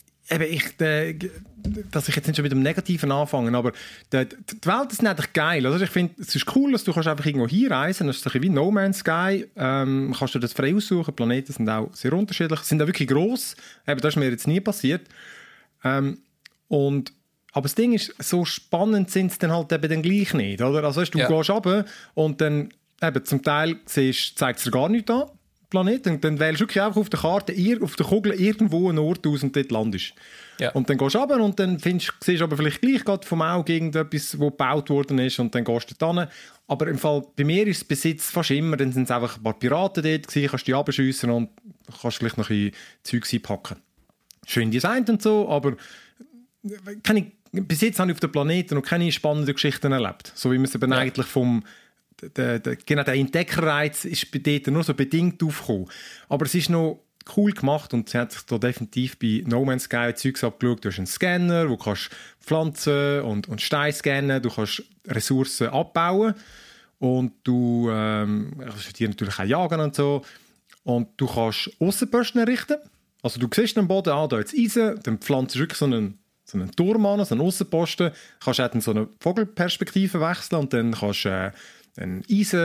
dass ich jetzt nicht schon mit dem Negativen anfange, aber die Welt ist nicht geil. Also ich finde, es ist cool, dass du kannst einfach irgendwo hinreisen kannst. Das ist wie No Man's Sky. Kannst du das frei aussuchen. Die Planeten sind auch sehr unterschiedlich. Sind auch wirklich gross. Das ist mir jetzt nie passiert. Aber das Ding ist, so spannend sind es dann halt eben dann gleich nicht. Oder? Also du gehst runter und dann eben, zum Teil zeigt es dir gar nichts an. Planet, und dann wählst du wirklich einfach auf der Karte, auf der Kugel irgendwo einen Ort aus und dort landest. Ja. Und dann gehst du runter und dann siehst du aber vielleicht gleich gerade vom Auge irgendetwas, das gebaut worden ist und dann gehst du dort hin. Aber im Fall, bei mir ist es bis jetzt fast immer, dann sind es einfach ein paar Piraten dort gewesen, kannst du die abschiessen und kannst vielleicht noch ein Zeug einpacken. schön designt und so, aber bis jetzt habe ich auf dem Planeten noch keine spannenden Geschichten erlebt. So wie man es eben eigentlich genau der Entdeckerreiz ist bei dort nur so bedingt aufgekommen. Aber es ist noch cool gemacht und sie hat sich da definitiv bei No Man's Sky Zeugs abgeschaut. Du hast einen Scanner, wo du kannst Pflanzen und Steine scannen, du kannst Ressourcen abbauen und du kannst dir natürlich auch jagen und so. Und du kannst Aussenposten errichten. Also du siehst am Boden, da jetzt Eisen, dann pflanzt du wirklich so einen Turm an, so einen Aussenposten. Du kannst auch so eine Vogelperspektive wechseln und dann kannst du einen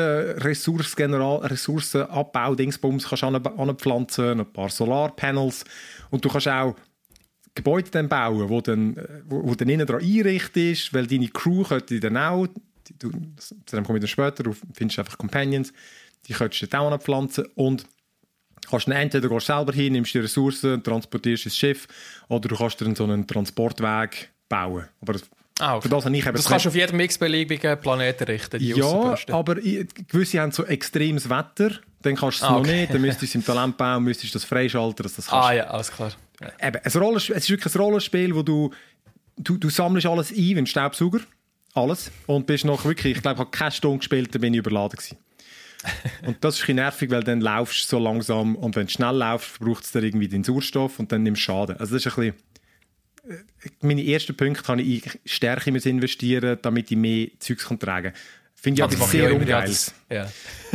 Ressourcenabbau, Dingsbums kannst du anpflanzen, ein paar Solarpanels und du kannst auch Gebäude dann bauen, wo dann innen dran einrichtest, weil deine Crew könnte dann auch, zu dem komme ich dann später, du findest einfach Companions, die könntest du dann auch anpflanzen und kannst dann entweder gehst selber hin, nimmst die Ressourcen, transportierst das Schiff oder du kannst dann so einen Transportweg bauen. Aber okay. Das kannst du auf jedem x-beliebigen Planeten richten, die aber gewisse haben so extremes Wetter, dann kannst du es noch nicht, dann müsstest du es im Talentbaum, müsstest du das freischalten, dass das kannst. Ja, alles klar. Ja. Eben, es ist wirklich ein Rollenspiel, wo du sammelst alles ein, wie ein Staubsauger, alles, und bist noch wirklich, ich glaube, ich habe keine Stunde gespielt, dann bin ich überladen gewesen. Und das ist ein bisschen nervig, weil dann laufst du so langsam und wenn du schnell laufst, braucht es dann irgendwie den Sauerstoff und dann nimmst du Schaden. Also das ist ein bisschen... Meine ersten Punkte kann ich Stärke investieren, damit ich mehr Zeugs tragen kann. Finde ich aber sehr ungeil. Ja.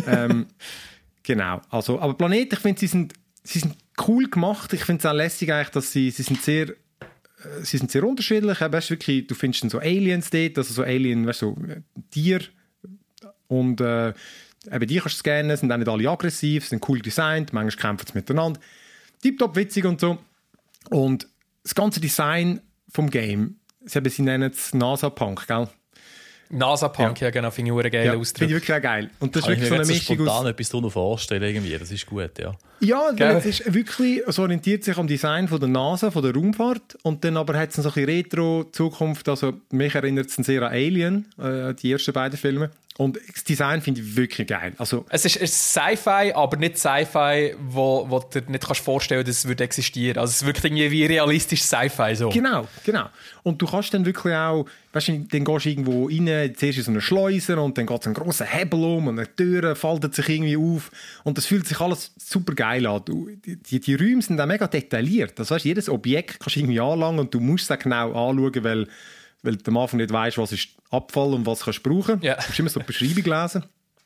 Genau. Also, aber Planeten, ich finde, sie sind cool gemacht. Ich finde es auch lässig, eigentlich, dass sie sind sehr unterschiedlich. Weißt, wirklich, du findest dann so Aliens dort, also so Alien, weißt, so Tiere und eben die kannst du scannen, sind auch nicht alle aggressiv, sind cool designt, manchmal kämpfen sie miteinander. Tipptopp witzig und so. Und das ganze Design vom Game, sie nennen es NASA-Punk, gell? NASA-Punk, ja genau, finde ich einen geilen Ausdruck. Finde ich wirklich auch geil. Und das ist wirklich so eine Mischung spontan etwas darunter vorstellen irgendwie, das ist gut, ja. Ja, es ist wirklich, es orientiert sich am Design von der NASA, von der Raumfahrt und dann aber hat es so ein bisschen Retro-Zukunft, also mich erinnert es sehr an Alien, die ersten beiden Filme. Und das Design finde ich wirklich geil. Also, es ist Sci-Fi, aber nicht Sci-Fi, wo du dir nicht vorstellen kannst, dass es würde existieren. Also es wirkt irgendwie wie realistisch Sci-Fi. So. Genau. Und du kannst dann wirklich auch, weißt du, dann gehst du irgendwo rein, zuerst in so eine Schleuse und dann geht es einen grossen Hebel um und eine Tür faltet sich irgendwie auf und das fühlt sich alles super geil an. Die Räume sind auch mega detailliert. Das heißt, jedes Objekt kannst du irgendwie anlangen und du musst es auch genau anschauen, weil du am Anfang nicht weißt, was ist Abfall und was kannst du brauchen. Ja. Du musst immer so die Beschreibung lesen.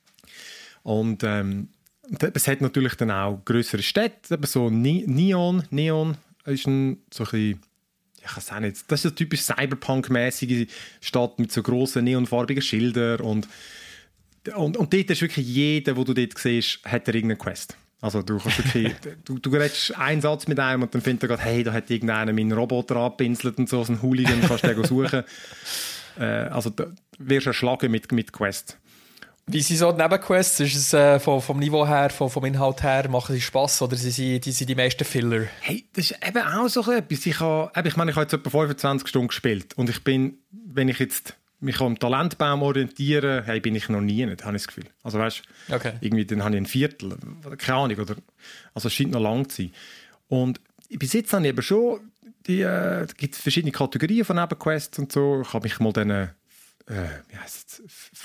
Und es hat natürlich dann auch grössere Städte, eben so Neon ist so ein bisschen, ich kann es auch nicht, das ist eine typisch Cyberpunk-mäßige Stadt mit so grossen neonfarbigen Schildern und dort ist wirklich jeder, den du dort siehst, hat irgendeine Quest. Also du kannst wirklich, du redest einen Satz mit einem und dann findet er gerade, hey, da hat irgendeiner meinen Roboter abpinselt und so ein Hooligan, kannst du den suchen. Also da wirst du erschlagen mit Quest. Wie sind so die Nebenquests? Ist es vom Niveau her, vom Inhalt her, machen sie Spass oder sind die meisten Filler? Hey, das ist eben auch so etwas. Ich habe jetzt etwa 25 Stunden gespielt und wenn ich jetzt mich am Talentbaum orientieren, hey, bin ich noch nie nicht, habe ich das Gefühl. Also weißt, okay. Irgendwie dann habe ich ein Viertel, keine Ahnung, oder, also es scheint noch lang zu sein. Und bis jetzt habe ich eben schon, gibt es verschiedene Kategorien von Nebenquests und so. Ich habe mich mal wie heisst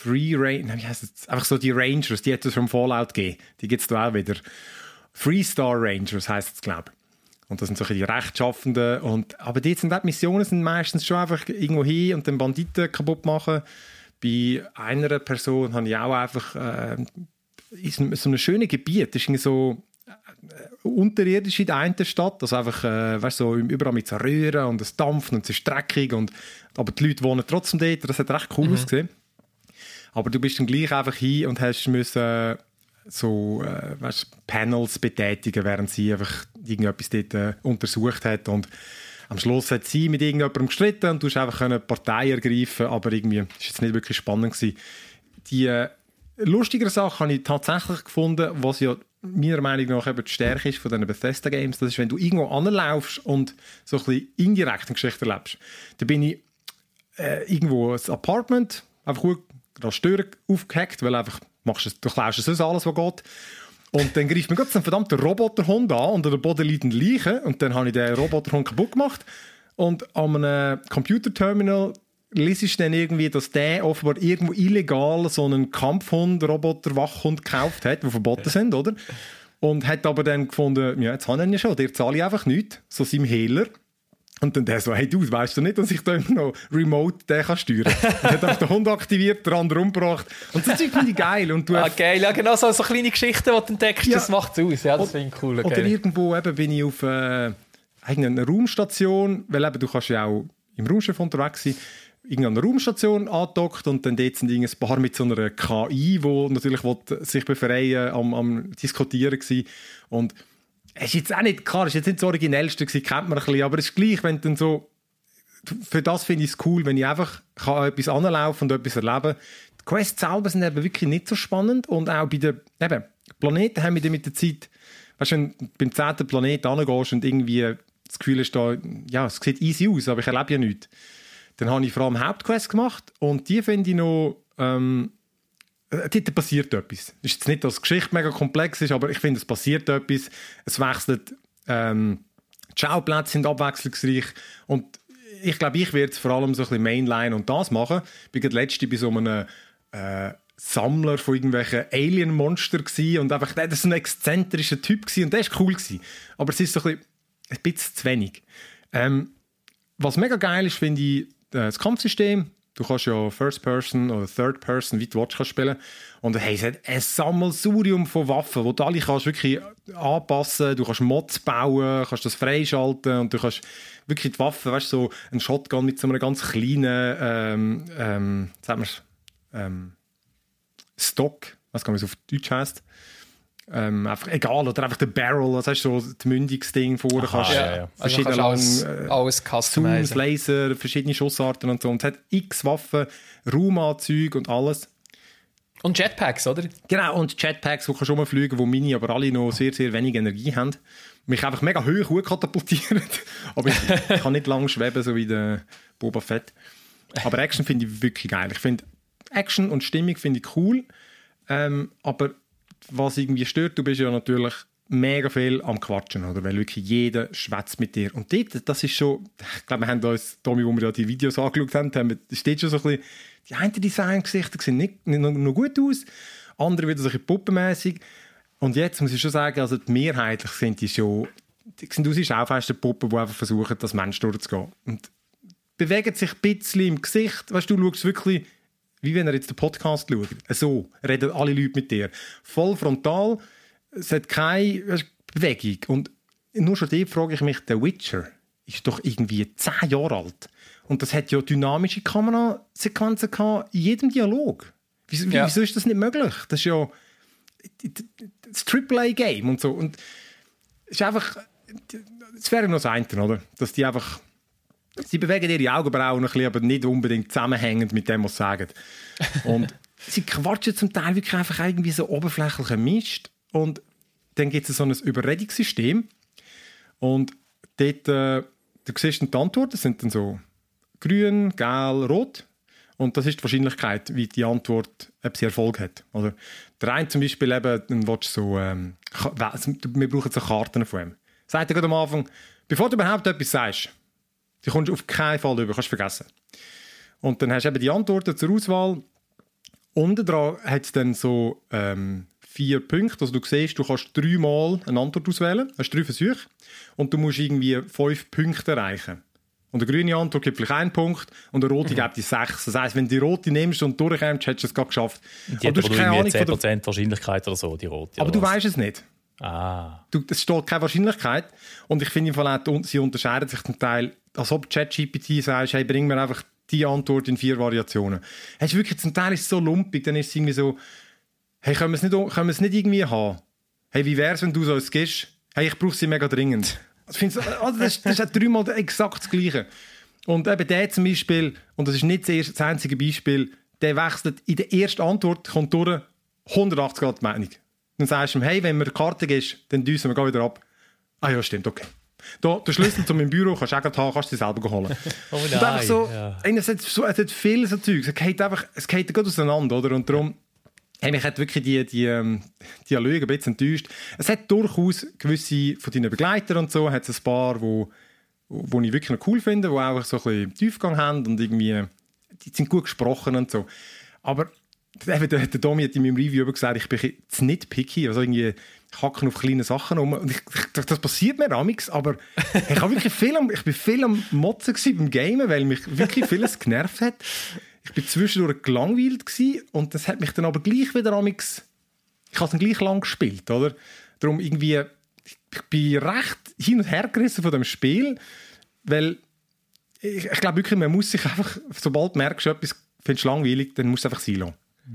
es? Einfach so die Rangers, die hat es vom Fallout gegeben. Die gibt es da auch wieder. Freestar Rangers heisst es, glaube ich. Und das sind so die Rechtschaffenden. Aber die Missionen sind meistens schon einfach irgendwo hin und den Banditen kaputt machen. Bei einer Person habe ich auch einfach so ein schönes Gebiet. Das ist irgendwie so unterirdisch in der einen Stadt. Also einfach, weißt, so überall mit so Röhren und es dampft und es ist dreckig. Aber die Leute wohnen trotzdem dort. Das hat recht cool ausgesehen. Aber du bist dann gleich einfach hin und hast müssen so Panels betätigen, während sie einfach irgendetwas dort untersucht hat. Und am Schluss hat sie mit irgendjemandem gestritten und du hast einfach eine Partei ergreifen, aber irgendwie war es jetzt nicht wirklich spannend gewesen. Die lustigere Sache habe ich tatsächlich gefunden, was ja meiner Meinung nach eben die Stärke ist von diesen Bethesda-Games, das ist, wenn du irgendwo anlaufst und so ein bisschen indirekt eine Geschichte erlebst. Da bin ich irgendwo ein Apartment, einfach gut, da Türen aufgehackt, weil einfach du klaust sonst alles, was geht. Und dann greift mir gerade so einen verdammten Roboterhund an unter der Boden liegenden Leiche und dann habe ich den Roboterhund kaputt gemacht und an einem Computerterminal lese ich dann irgendwie, dass der offenbar irgendwo illegal so einen Kampfhund, Roboter, Wachhund gekauft hat, die verboten sind, oder? Und hat aber dann gefunden, ja, jetzt habe ich ihn ja schon, der zahle ich einfach nichts, so seinem Hehler. Und dann der so, hey du, weißt du nicht, dass ich da immer noch remote den kann steuern kann? Und hat auch den Hund aktiviert, den anderen umgebracht. Und das finde ich geil. Und du geil, ja genau, so kleine Geschichten, die du entdeckst, ja. Das macht es aus. Ja, das finde ich cool. Oder irgendwo eben bin ich auf einer Raumstation, weil eben, du kannst ja auch im Raumschiff unterwegs sein, irgendeine Raumstation angedockt und dann dort sind ein paar mit so einer KI, die natürlich sich befreien am Diskutieren war. Und es ist jetzt auch nicht, klar, es ist jetzt nicht das Originellste gewesen, kennt man ein bisschen, aber es ist gleich, wenn dann so, für das finde ich es cool, wenn ich einfach kann etwas anlaufen und etwas erleben. Die Quests selber sind eben wirklich nicht so spannend und auch bei den Planeten haben wir dann mit der Zeit, weißt du, wenn du beim 10. Planeten angehst und irgendwie das Gefühl ist da, ja, es sieht easy aus, aber ich erlebe ja nichts. Dann habe ich vor allem Hauptquests gemacht und die finde ich noch, dort passiert etwas. Es ist jetzt nicht, dass die Geschichte mega komplex ist, aber ich finde, es passiert etwas. Es wechselt, die Schauplätze sind abwechslungsreich und ich glaube, ich werde vor allem so ein bisschen Mainline und das machen. Ich war letzte bei so einem Sammler von irgendwelchen Alien-Monster und einfach, der war so ein exzentrischer Typ und der war cool gewesen. Aber es ist so ein bisschen zu wenig. Was mega geil ist, finde ich, das Kampfsystem. Du kannst ja First Person oder Third Person, wie du willst, spielen. Und hey, es hat ein Sammelsurium von Waffen, wo du alle kannst wirklich anpassen. Du kannst Mods bauen, kannst das freischalten und du kannst wirklich die Waffen, weißt du, so ein Shotgun mit so einem ganz kleinen, Stock, was kann man so auf Deutsch heisst. Einfach egal, oder einfach der Barrel, das heißt so das Mündungsding vorne, kannst verschiedene alles Zooms, Laser, verschiedene Schussarten und so. Und es hat x Waffen, Raumanzüge und alles. Und Jetpacks, oder? Genau, und Jetpacks, die kannst du rumfliegen, die meine aber alle noch sehr, sehr wenig Energie haben. Mich einfach mega hoch katapultieren. Aber ich kann nicht lang schweben, so wie der Boba Fett. Aber Action finde ich wirklich geil. Ich finde Action und Stimmung finde ich cool. Aber was irgendwie stört, du bist ja natürlich mega viel am Quatschen, oder? Weil wirklich jeder schwätzt mit dir. Und dort, das ist schon, ich glaube, wir haben uns, Tommy, wo wir da die Videos angeschaut haben, steht schon so ein bisschen, die einen Design-Gesichter sehen nicht noch gut aus, andere wieder so ein bisschen puppenmässig. Und jetzt muss ich schon sagen, also mehrheitlich sind die schon, die sind aus wie Schaufensterpuppen, die einfach versuchen, das Mensch durchzugehen. Und bewegen sich ein bisschen im Gesicht, weißt du, schaust wirklich, wie wenn er jetzt den Podcast schaut. So reden alle Leute mit dir. Voll frontal, es hat keine Bewegung. Und nur schon dort frage ich mich, der Witcher ist doch irgendwie 10 Jahre alt. Und das hat ja dynamische Kamerasequenzen gehabt in jedem Dialog. Wieso ist das nicht möglich? Das ist ja das AAA-Game und so. Und es ist einfach, es wäre noch das eine, oder? Dass die einfach, sie bewegen ihre Augenbrauen ein bisschen, aber nicht unbedingt zusammenhängend mit dem, was sie sagen. Und sie quatschen zum Teil wirklich einfach irgendwie so oberflächlichen Mist. Und dann gibt es so ein Überredungssystem. Und dort, du siehst die Antworten, das sind dann so grün, gelb, rot. Und das ist die Wahrscheinlichkeit, wie die Antwort, ob sie Erfolg hat. Oder der eine zum Beispiel eben, dann willst du so, wir brauchen so Karten von ihm. Sagt er gerade am Anfang, bevor du überhaupt etwas sagst, die kommst du auf keinen Fall über, kannst du vergessen. Und dann hast du eben die Antworten zur Auswahl. Unten dran hat es dann so 4 Punkte. Also du siehst, du kannst 3-mal eine Antwort auswählen, hast 3 Versuche und du musst irgendwie 5 Punkte erreichen. Und eine grüne Antwort gibt vielleicht 1 Punkt und eine rote gibt dir 6. Das heisst, wenn du die rote nimmst und durchkommst, hättest du es gerade geschafft. Die aber du hast keine Ahnung 10% Wahrscheinlichkeit oder so, die rote. Aber du weißt es nicht. Es steht keine Wahrscheinlichkeit. Und ich finde im Fall auch, sie unterscheiden sich zum Teil, als ob ChatGPT sagst, hey, bring mir einfach die Antwort in 4 Variationen. Hey, wirklich, zum Teil ist es so lumpig, dann ist es irgendwie so, hey, können wir es nicht irgendwie haben? Hey, wie wäre es, wenn du so es gibst? Hey, ich brauche sie mega dringend. Das ist 3-mal exakt das Gleiche. Und eben der zum Beispiel, und das ist nicht das einzige Beispiel, der wechselt in der ersten Antwort, kommt durch 180 Grad Meinung. Dann sagst du ihm, hey, wenn mir eine Karte gibst, dann düsen wir wieder ab. Ah ja, stimmt, okay. Da, den Schlüssel zu meinem Büro kannst du auch haben, kannst du dir selber holen. Oh nein, und einfach so, es hat viel so Zeug. Es geht gerade auseinander, oder? Und darum, Hey, mich hat wirklich die Dialoge ein bisschen enttäuscht. Es hat durchaus gewisse von deinen Begleitern und so, hat es ein paar, wo ich wirklich noch cool finde, die auch so ein bisschen Tiefgang haben und irgendwie, die sind gut gesprochen und so. Aber der Domi hat in meinem Review gesagt, ich bin zu nitpicky, also irgendwie hacken auf kleine Sachen rum. Und das passiert mir amix, aber ich bin viel am Motzen beim Gamen, weil mich wirklich vieles genervt hat. Ich war zwischendurch gelangweilt gewesen, und das hat mich dann aber gleich wieder amix, ich habe es dann gleich lang gespielt, oder? Darum irgendwie, ich bin recht hin und her gerissen von dem Spiel, weil ich glaube wirklich, man muss sich einfach, sobald du merkst, etwas findest du langweilig, dann musst du es einfach sein lassen.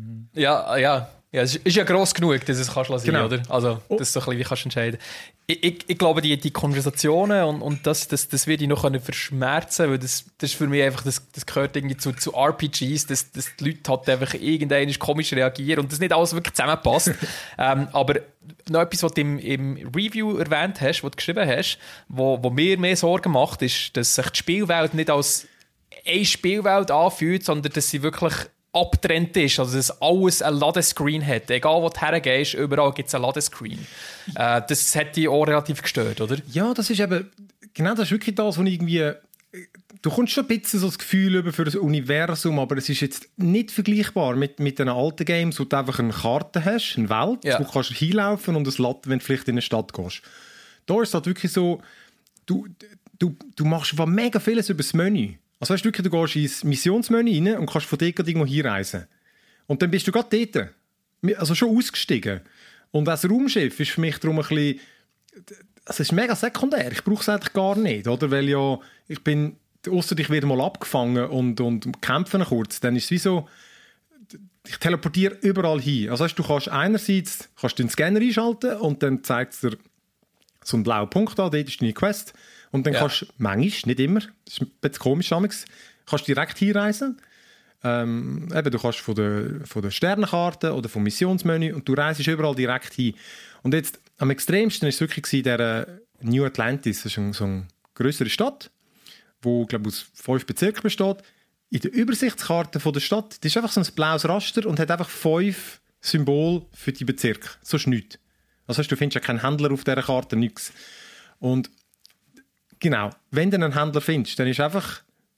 Ja, es ist ja gross genug, dass es kannst lassen, genau. Oder? Also, das ist so ein bisschen, wie kannst du entscheiden. Ich glaube, die Konversationen und das werde ich noch verschmerzen, weil das ist für mich einfach, das gehört irgendwie zu RPGs, dass die Leute halt einfach irgendwann komisch reagieren und das nicht alles wirklich zusammenpasst. Aber noch etwas, was du im Review erwähnt hast, was du geschrieben hast, wo mir mehr Sorgen macht, ist, dass sich die Spielwelt nicht als eine Spielwelt anfühlt, sondern dass sie wirklich abgetrennt ist, also dass alles ein Ladescreen hat. Egal wo du hergehst, überall gibt es ein Ladescreen. Das hat dich auch relativ gestört, oder? Ja, das ist eben, genau das ist wirklich das, was irgendwie, du kommst schon ein bisschen so das Gefühl über für das Universum, aber es ist jetzt nicht vergleichbar mit den alten Games, wo du einfach eine Karte hast, eine Welt, wo du kannst hinlaufen und es lädt, wenn du vielleicht in eine Stadt gehst. Da ist es halt wirklich so, du machst einfach mega vieles über das Menü. Also weißt du, du gehst ins Missionsmenü rein und kannst von dort irgendwo hinreisen. Und dann bist du gerade dort. Also schon ausgestiegen. Und das Raumschiff ist für mich darum ein bisschen... Es ist mega sekundär. Ich brauche es eigentlich gar nicht. Oder? Weil ja, ich bin... Ausser ich werde mal abgefangen und kämpfe kurz. Dann ist es wie so... Ich teleportiere überall hin. Also weißt, du kannst einerseits den Scanner einschalten und dann zeigt es dir so einen blauen Punkt an. Dort ist deine Quest. Und dann kannst du manchmal, nicht immer, das ist ein bisschen komisch, kannst direkt hinreisen. Du kannst von der Sternenkarte oder vom Missionsmenü und du reist überall direkt hin. Und jetzt, am extremsten war es wirklich der New Atlantis. Das ist so eine grössere Stadt, die, glaube ich, aus 5 Bezirken besteht. In der Übersichtskarte der Stadt, das ist einfach so ein blaues Raster und hat einfach 5 Symbole für die Bezirke. So ist nichts. Das heißt, du findest ja keinen Händler auf dieser Karte, nichts. Und genau, wenn du einen Händler findest, dann ist einfach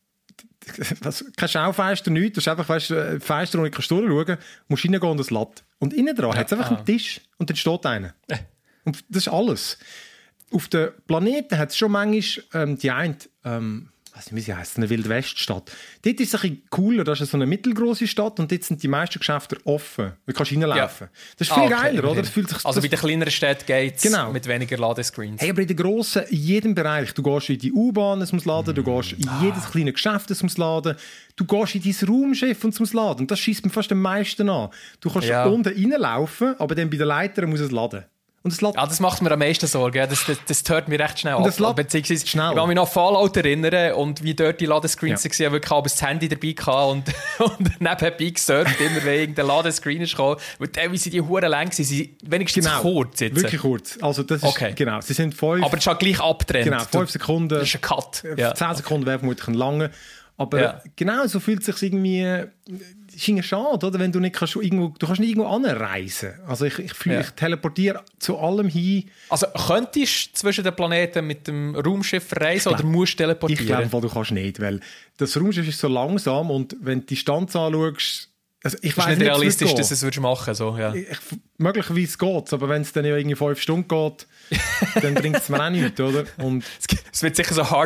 kein Schaufenster, nichts, das ist einfach ein Fenster, wo du nicht durchschauen kannst, musst reingehen und es lädt. Und innen dran hat es einfach einen Tisch und dann steht einer. Und das ist alles. Auf den Planeten hat es schon manchmal die eine, ich weiß nicht, wie sie heisst, eine Wildweststadt. Dort ist es ein bisschen cooler, das ist so eine mittelgroße Stadt und dort sind die meisten Geschäfte offen. Du kannst reinlaufen. Ja. Das ist viel geiler, oder? Das fühlt sich, also bei den kleineren Städten geht es mit weniger Ladescreens. Hey, aber in den grossen, in jedem Bereich. Du gehst in die U-Bahn, es muss laden, du gehst in jedes kleine Geschäft, es muss laden. Du gehst in dein Raumschiff und es muss laden. Und das schießt mir fast am meisten an. Du kannst unten reinlaufen, aber dann bei den Leitern muss es laden. Und das macht mir am meisten Sorgen. Das hört mir recht schnell ab. Beziehungsweise, ich schnell. kann mich noch an Fallout erinnern und wie dort die Ladescreens waren. Ich hatte wirklich das Handy dabei und nebenbei gesurft, immer wenn irgendein Ladescreen ist gekommen. Weil teilweise die Huren lang waren, wenigstens kurz sitzen. Wirklich kurz. Also das ist, genau, sie sind 5... Aber es ist halt gleich abgetrennt. Genau, 5 Sekunden. Das ist ein Cut. 10 Sekunden wäre vermutlich ein langer. Aber genau, so fühlt es sich irgendwie... ist irgendwie schade, oder? Wenn du nicht kannst du kannst nicht irgendwo anreisen. Also ich teleportiere zu allem hin. Also könntest du zwischen den Planeten mit dem Raumschiff reisen oder musst du teleportieren? Ich glaube, du kannst nicht, weil das Raumschiff ist so langsam und wenn du die Distanz anschaust, also ich weiß nicht, nicht realistisch, dass es es machen so, ja. Möglicherweise geht es, aber wenn es dann ja irgendwie 5 Stunden geht, dann bringt es mir auch nichts, oder? Und es wird sicher so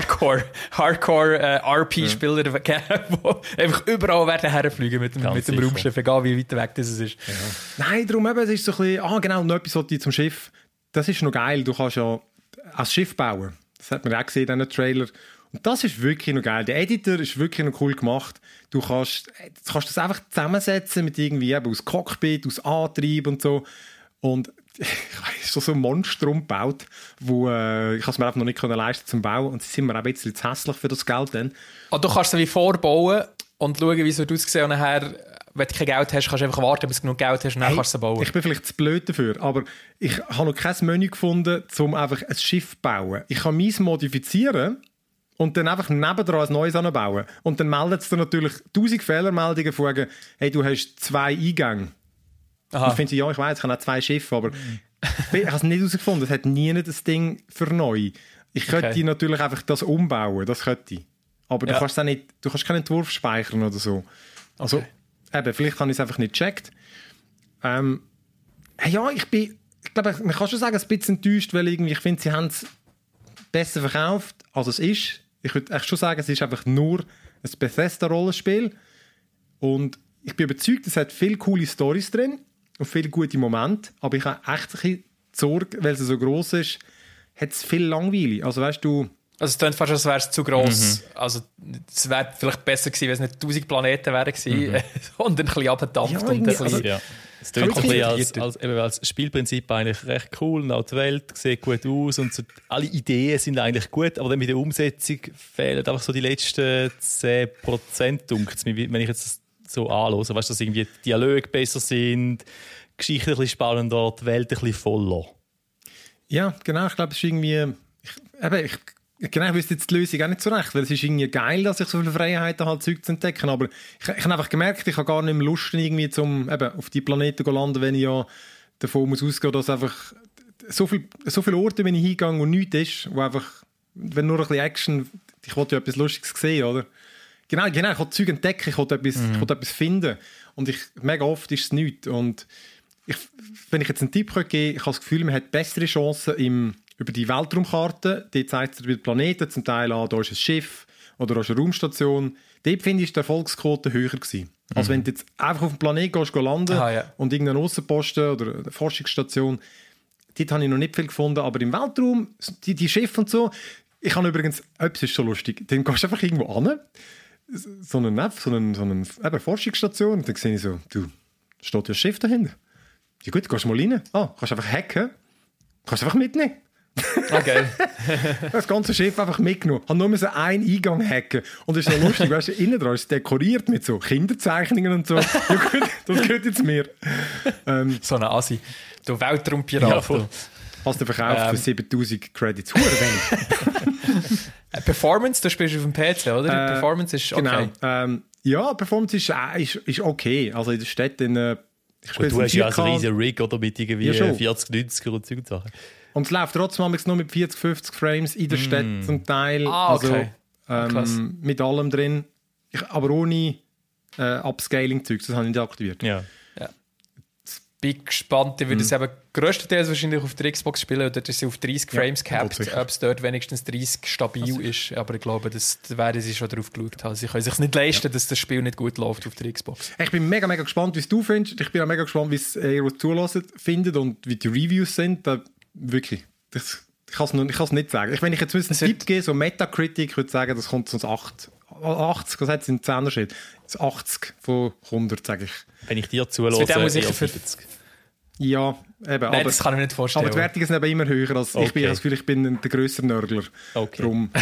Hardcore-RP-Spieler geben, die einfach überall werden herfliegen mit dem Raumschiff, egal wie weit weg das ist. Ja. Nein, darum eben, es ist so ein bisschen, genau, noch etwas zum Schiff. Das ist noch geil, du kannst ja ein Schiff bauen. Das hat man auch gesehen in diesem Trailer. Und das ist wirklich noch geil. Der Editor ist wirklich noch cool gemacht. Du kannst das einfach zusammensetzen mit irgendwie eben aus Cockpit, aus Antrieb und so. Und ich habe so ein Monstrum gebaut, wo ich es mir einfach noch nicht leisten zum Bauen. Und sie sind mir auch ein bisschen zu hässlich für das Geld dann. Du kannst es wie vorbauen und schauen, wie es aussieht. Und nachher, wenn du kein Geld hast, kannst du einfach warten, bis du genug Geld hast und dann kannst du es bauen. Ich bin vielleicht zu blöd dafür, aber ich habe noch kein Menü gefunden, um einfach ein Schiff zu bauen. Ich kann meins modifizieren und dann einfach nebendran ein neues anbauen. Und dann meldet es dir natürlich 1000 Fehlermeldungen von, hey, du hast 2 Eingänge. Ich finde, ja, ich weiß, ich habe auch 2 Schiffe, aber ich habe es nicht herausgefunden. Es hat nie das Ding für neu. Ich könnte natürlich einfach das umbauen, das könnte ich. Aber du kannst auch nicht, du kannst keinen Entwurf speichern oder so. Also, eben, vielleicht habe ich es einfach nicht gecheckt. Ja, ich glaube, man kann schon sagen, ein bisschen enttäuscht, weil irgendwie, ich finde, sie haben es besser verkauft, als es ist. Ich würde echt schon sagen, es ist einfach nur ein Bethesda-Rollenspiel. Und ich bin überzeugt, es hat viele coole Storys drin und viele gute Momente. Aber ich habe echt ein bisschen Sorge, weil es so gross ist, hat es viel langweilig. Also weißt du... Also es klingt fast, als wäre es zu gross. Also es wäre vielleicht besser gewesen, wenn es nicht 1000 Planeten wären gewesen, und ein bisschen abgedampft. Es klingt ein bisschen als Spielprinzip eigentlich recht cool. Und auch die Welt sieht gut aus und so, alle Ideen sind eigentlich gut, aber dann mit der Umsetzung fehlen einfach so die letzten 10%, dunkelt's mir, wenn ich jetzt so anhöre. Weißt du, dass irgendwie die Dialoge besser sind, die Geschichte ein bisschen spannender, die Welt ein bisschen voller. Ja, genau. Ich glaube, es ist irgendwie... Ich wüsste jetzt die Lösung auch nicht so recht, weil es ist irgendwie geil, dass ich so viele Freiheiten habe, Zeug zu entdecken, aber ich habe einfach gemerkt, ich habe gar nicht mehr Lust, irgendwie auf die Planeten zu landen, wenn ich ja davon muss ausgehen, dass einfach so viele Orte, wenn ich hingehe und nichts ist, wo einfach, wenn nur ein bisschen Action, ich wollte ja etwas Lustiges sehen, oder? Genau, ich wollte Zeug entdecken, ich wollte etwas finden und mega oft ist es nichts und wenn ich jetzt einen Tipp geben könnte, ich habe das Gefühl, man hat bessere Chancen über die Weltraumkarte, die zeigt dir die Planeten, zum Teil an, da ist ein Schiff oder da ist eine Raumstation. Dort finde ich die Erfolgsquote höher gewesen. Also wenn du jetzt einfach auf dem Planeten gehst, landen und irgendeinen Aussenposten oder eine Forschungsstation, dort habe ich noch nicht viel gefunden, aber im Weltraum, die Schiffe und so, ich habe übrigens, etwas ist so lustig, dann gehst du einfach irgendwo hin, so eine Forschungsstation, und dann sehe ich so, steht ja ein Schiff dahinter. Ja gut, gehst du mal rein. Kannst einfach hacken, kannst einfach mitnehmen. Okay. Das ganze Schiff einfach mitgenommen. Hat nur einen Eingang hacken. Und es ist so lustig, weißt du, innen dran ist es dekoriert mit so Kinderzeichnungen und so. Ja gut, das gehört jetzt mir. So eine Asi. Du Weltraumpirat. Ja, hast du verkauft für 7000 Credits. Hure wenig. Performance, du spielst auf dem PC, oder? Performance ist okay. Genau. Ja, Performance ist okay. Also in der Stadt du hast ja also einen riesen Rig oder mit irgendwie 40, 90 und so Sachen. Und es läuft trotzdem nur mit 40, 50 Frames in der Stadt zum Teil. Okay. Also mit allem drin. Aber ohne Upscaling-Zeug, das habe ich nicht aktiviert. Ja. Bin gespannt. Ich würde es eben grösstenteils wahrscheinlich auf der Xbox spielen, oder dass sie auf 30 Frames gehabt, ob es dort wenigstens 30 stabil ist. Aber ich glaube, da werden sie schon drauf geschaut haben. Sie können sich nicht leisten, dass das Spiel nicht gut läuft auf der Xbox. Ich bin mega, mega gespannt, wie es du findest. Ich bin auch mega gespannt, wie es ihr, was zulassen, findet und wie die Reviews sind. Wirklich. Ich kann es nicht sagen. Wenn ich jetzt einen Tipp gebe, so Metacritic, würde ich sagen, das kommt sonst 80. Was hat es in 10er steht? 80 von 100, sage ich. Wenn ich dir zulasse, eher 70. Ja, eben. Nein, das kann ich mir nicht vorstellen. Aber die Wertungen sind eben immer höher. Als ich bin das Gefühl, ich bin der grössere Nörgler. Okay. Drum.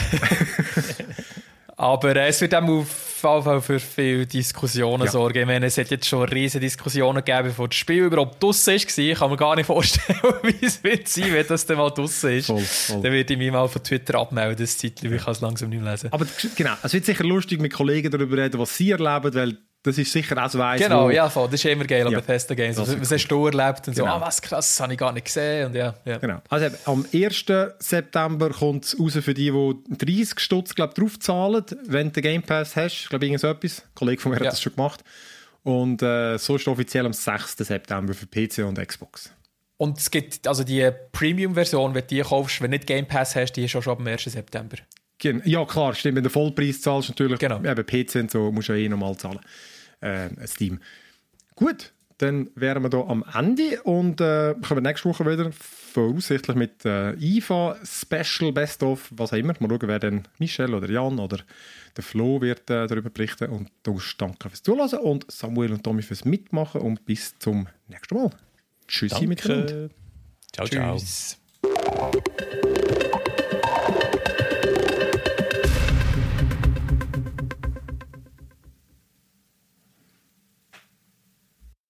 Aber es wird auch auf jeden Fall für viele Diskussionen sorgen. Ich meine, es hat jetzt schon riesige Diskussionen gegeben, bevor das Spiel überhaupt draussen war. Ich kann mir gar nicht vorstellen, wie es wird sein, wenn das dann mal draussen ist. Voll. Dann würde ich mich mal von Twitter abmelden, das Zeitchen, ich kann es langsam nicht mehr lesen. Aber genau, es wird sicher lustig, mit Kollegen darüber reden, was sie erleben, weil das ist sicher auch so eins. Genau, voll. Das ist immer geil an Bethesda Games. Was hast du erlebt? Und so, genau. was krass, das habe ich gar nicht gesehen. Und Genau. Also am 1. September kommt es raus für die 30 Stutz drauf zahlen, wenn du den Game Pass hast. Ich glaube, irgend so etwas. Ein Kollege von mir hat das schon gemacht. Und so ist offiziell am 6. September für PC und Xbox. Und es gibt also die Premium-Version, wenn du die kaufst, wenn du nicht Game Pass hast, die ist schon ab dem 1. September. Ja, klar, stimmt. Wenn du den Vollpreis zahlst, natürlich. Genau. Eben PC und so musst du ja normal zahlen. Steam. Gut, dann wären wir hier am Ende und kommen nächste Woche wieder voraussichtlich mit IFA Special Best of, was auch immer. Mal schauen, wer dann Michel oder Jan oder der Flo wird darüber berichten. Und du danke fürs Zuhören und Samuel und Tommy fürs Mitmachen und bis zum nächsten Mal. Tschüssi miteinander. Ciao, Tschüss. ciao.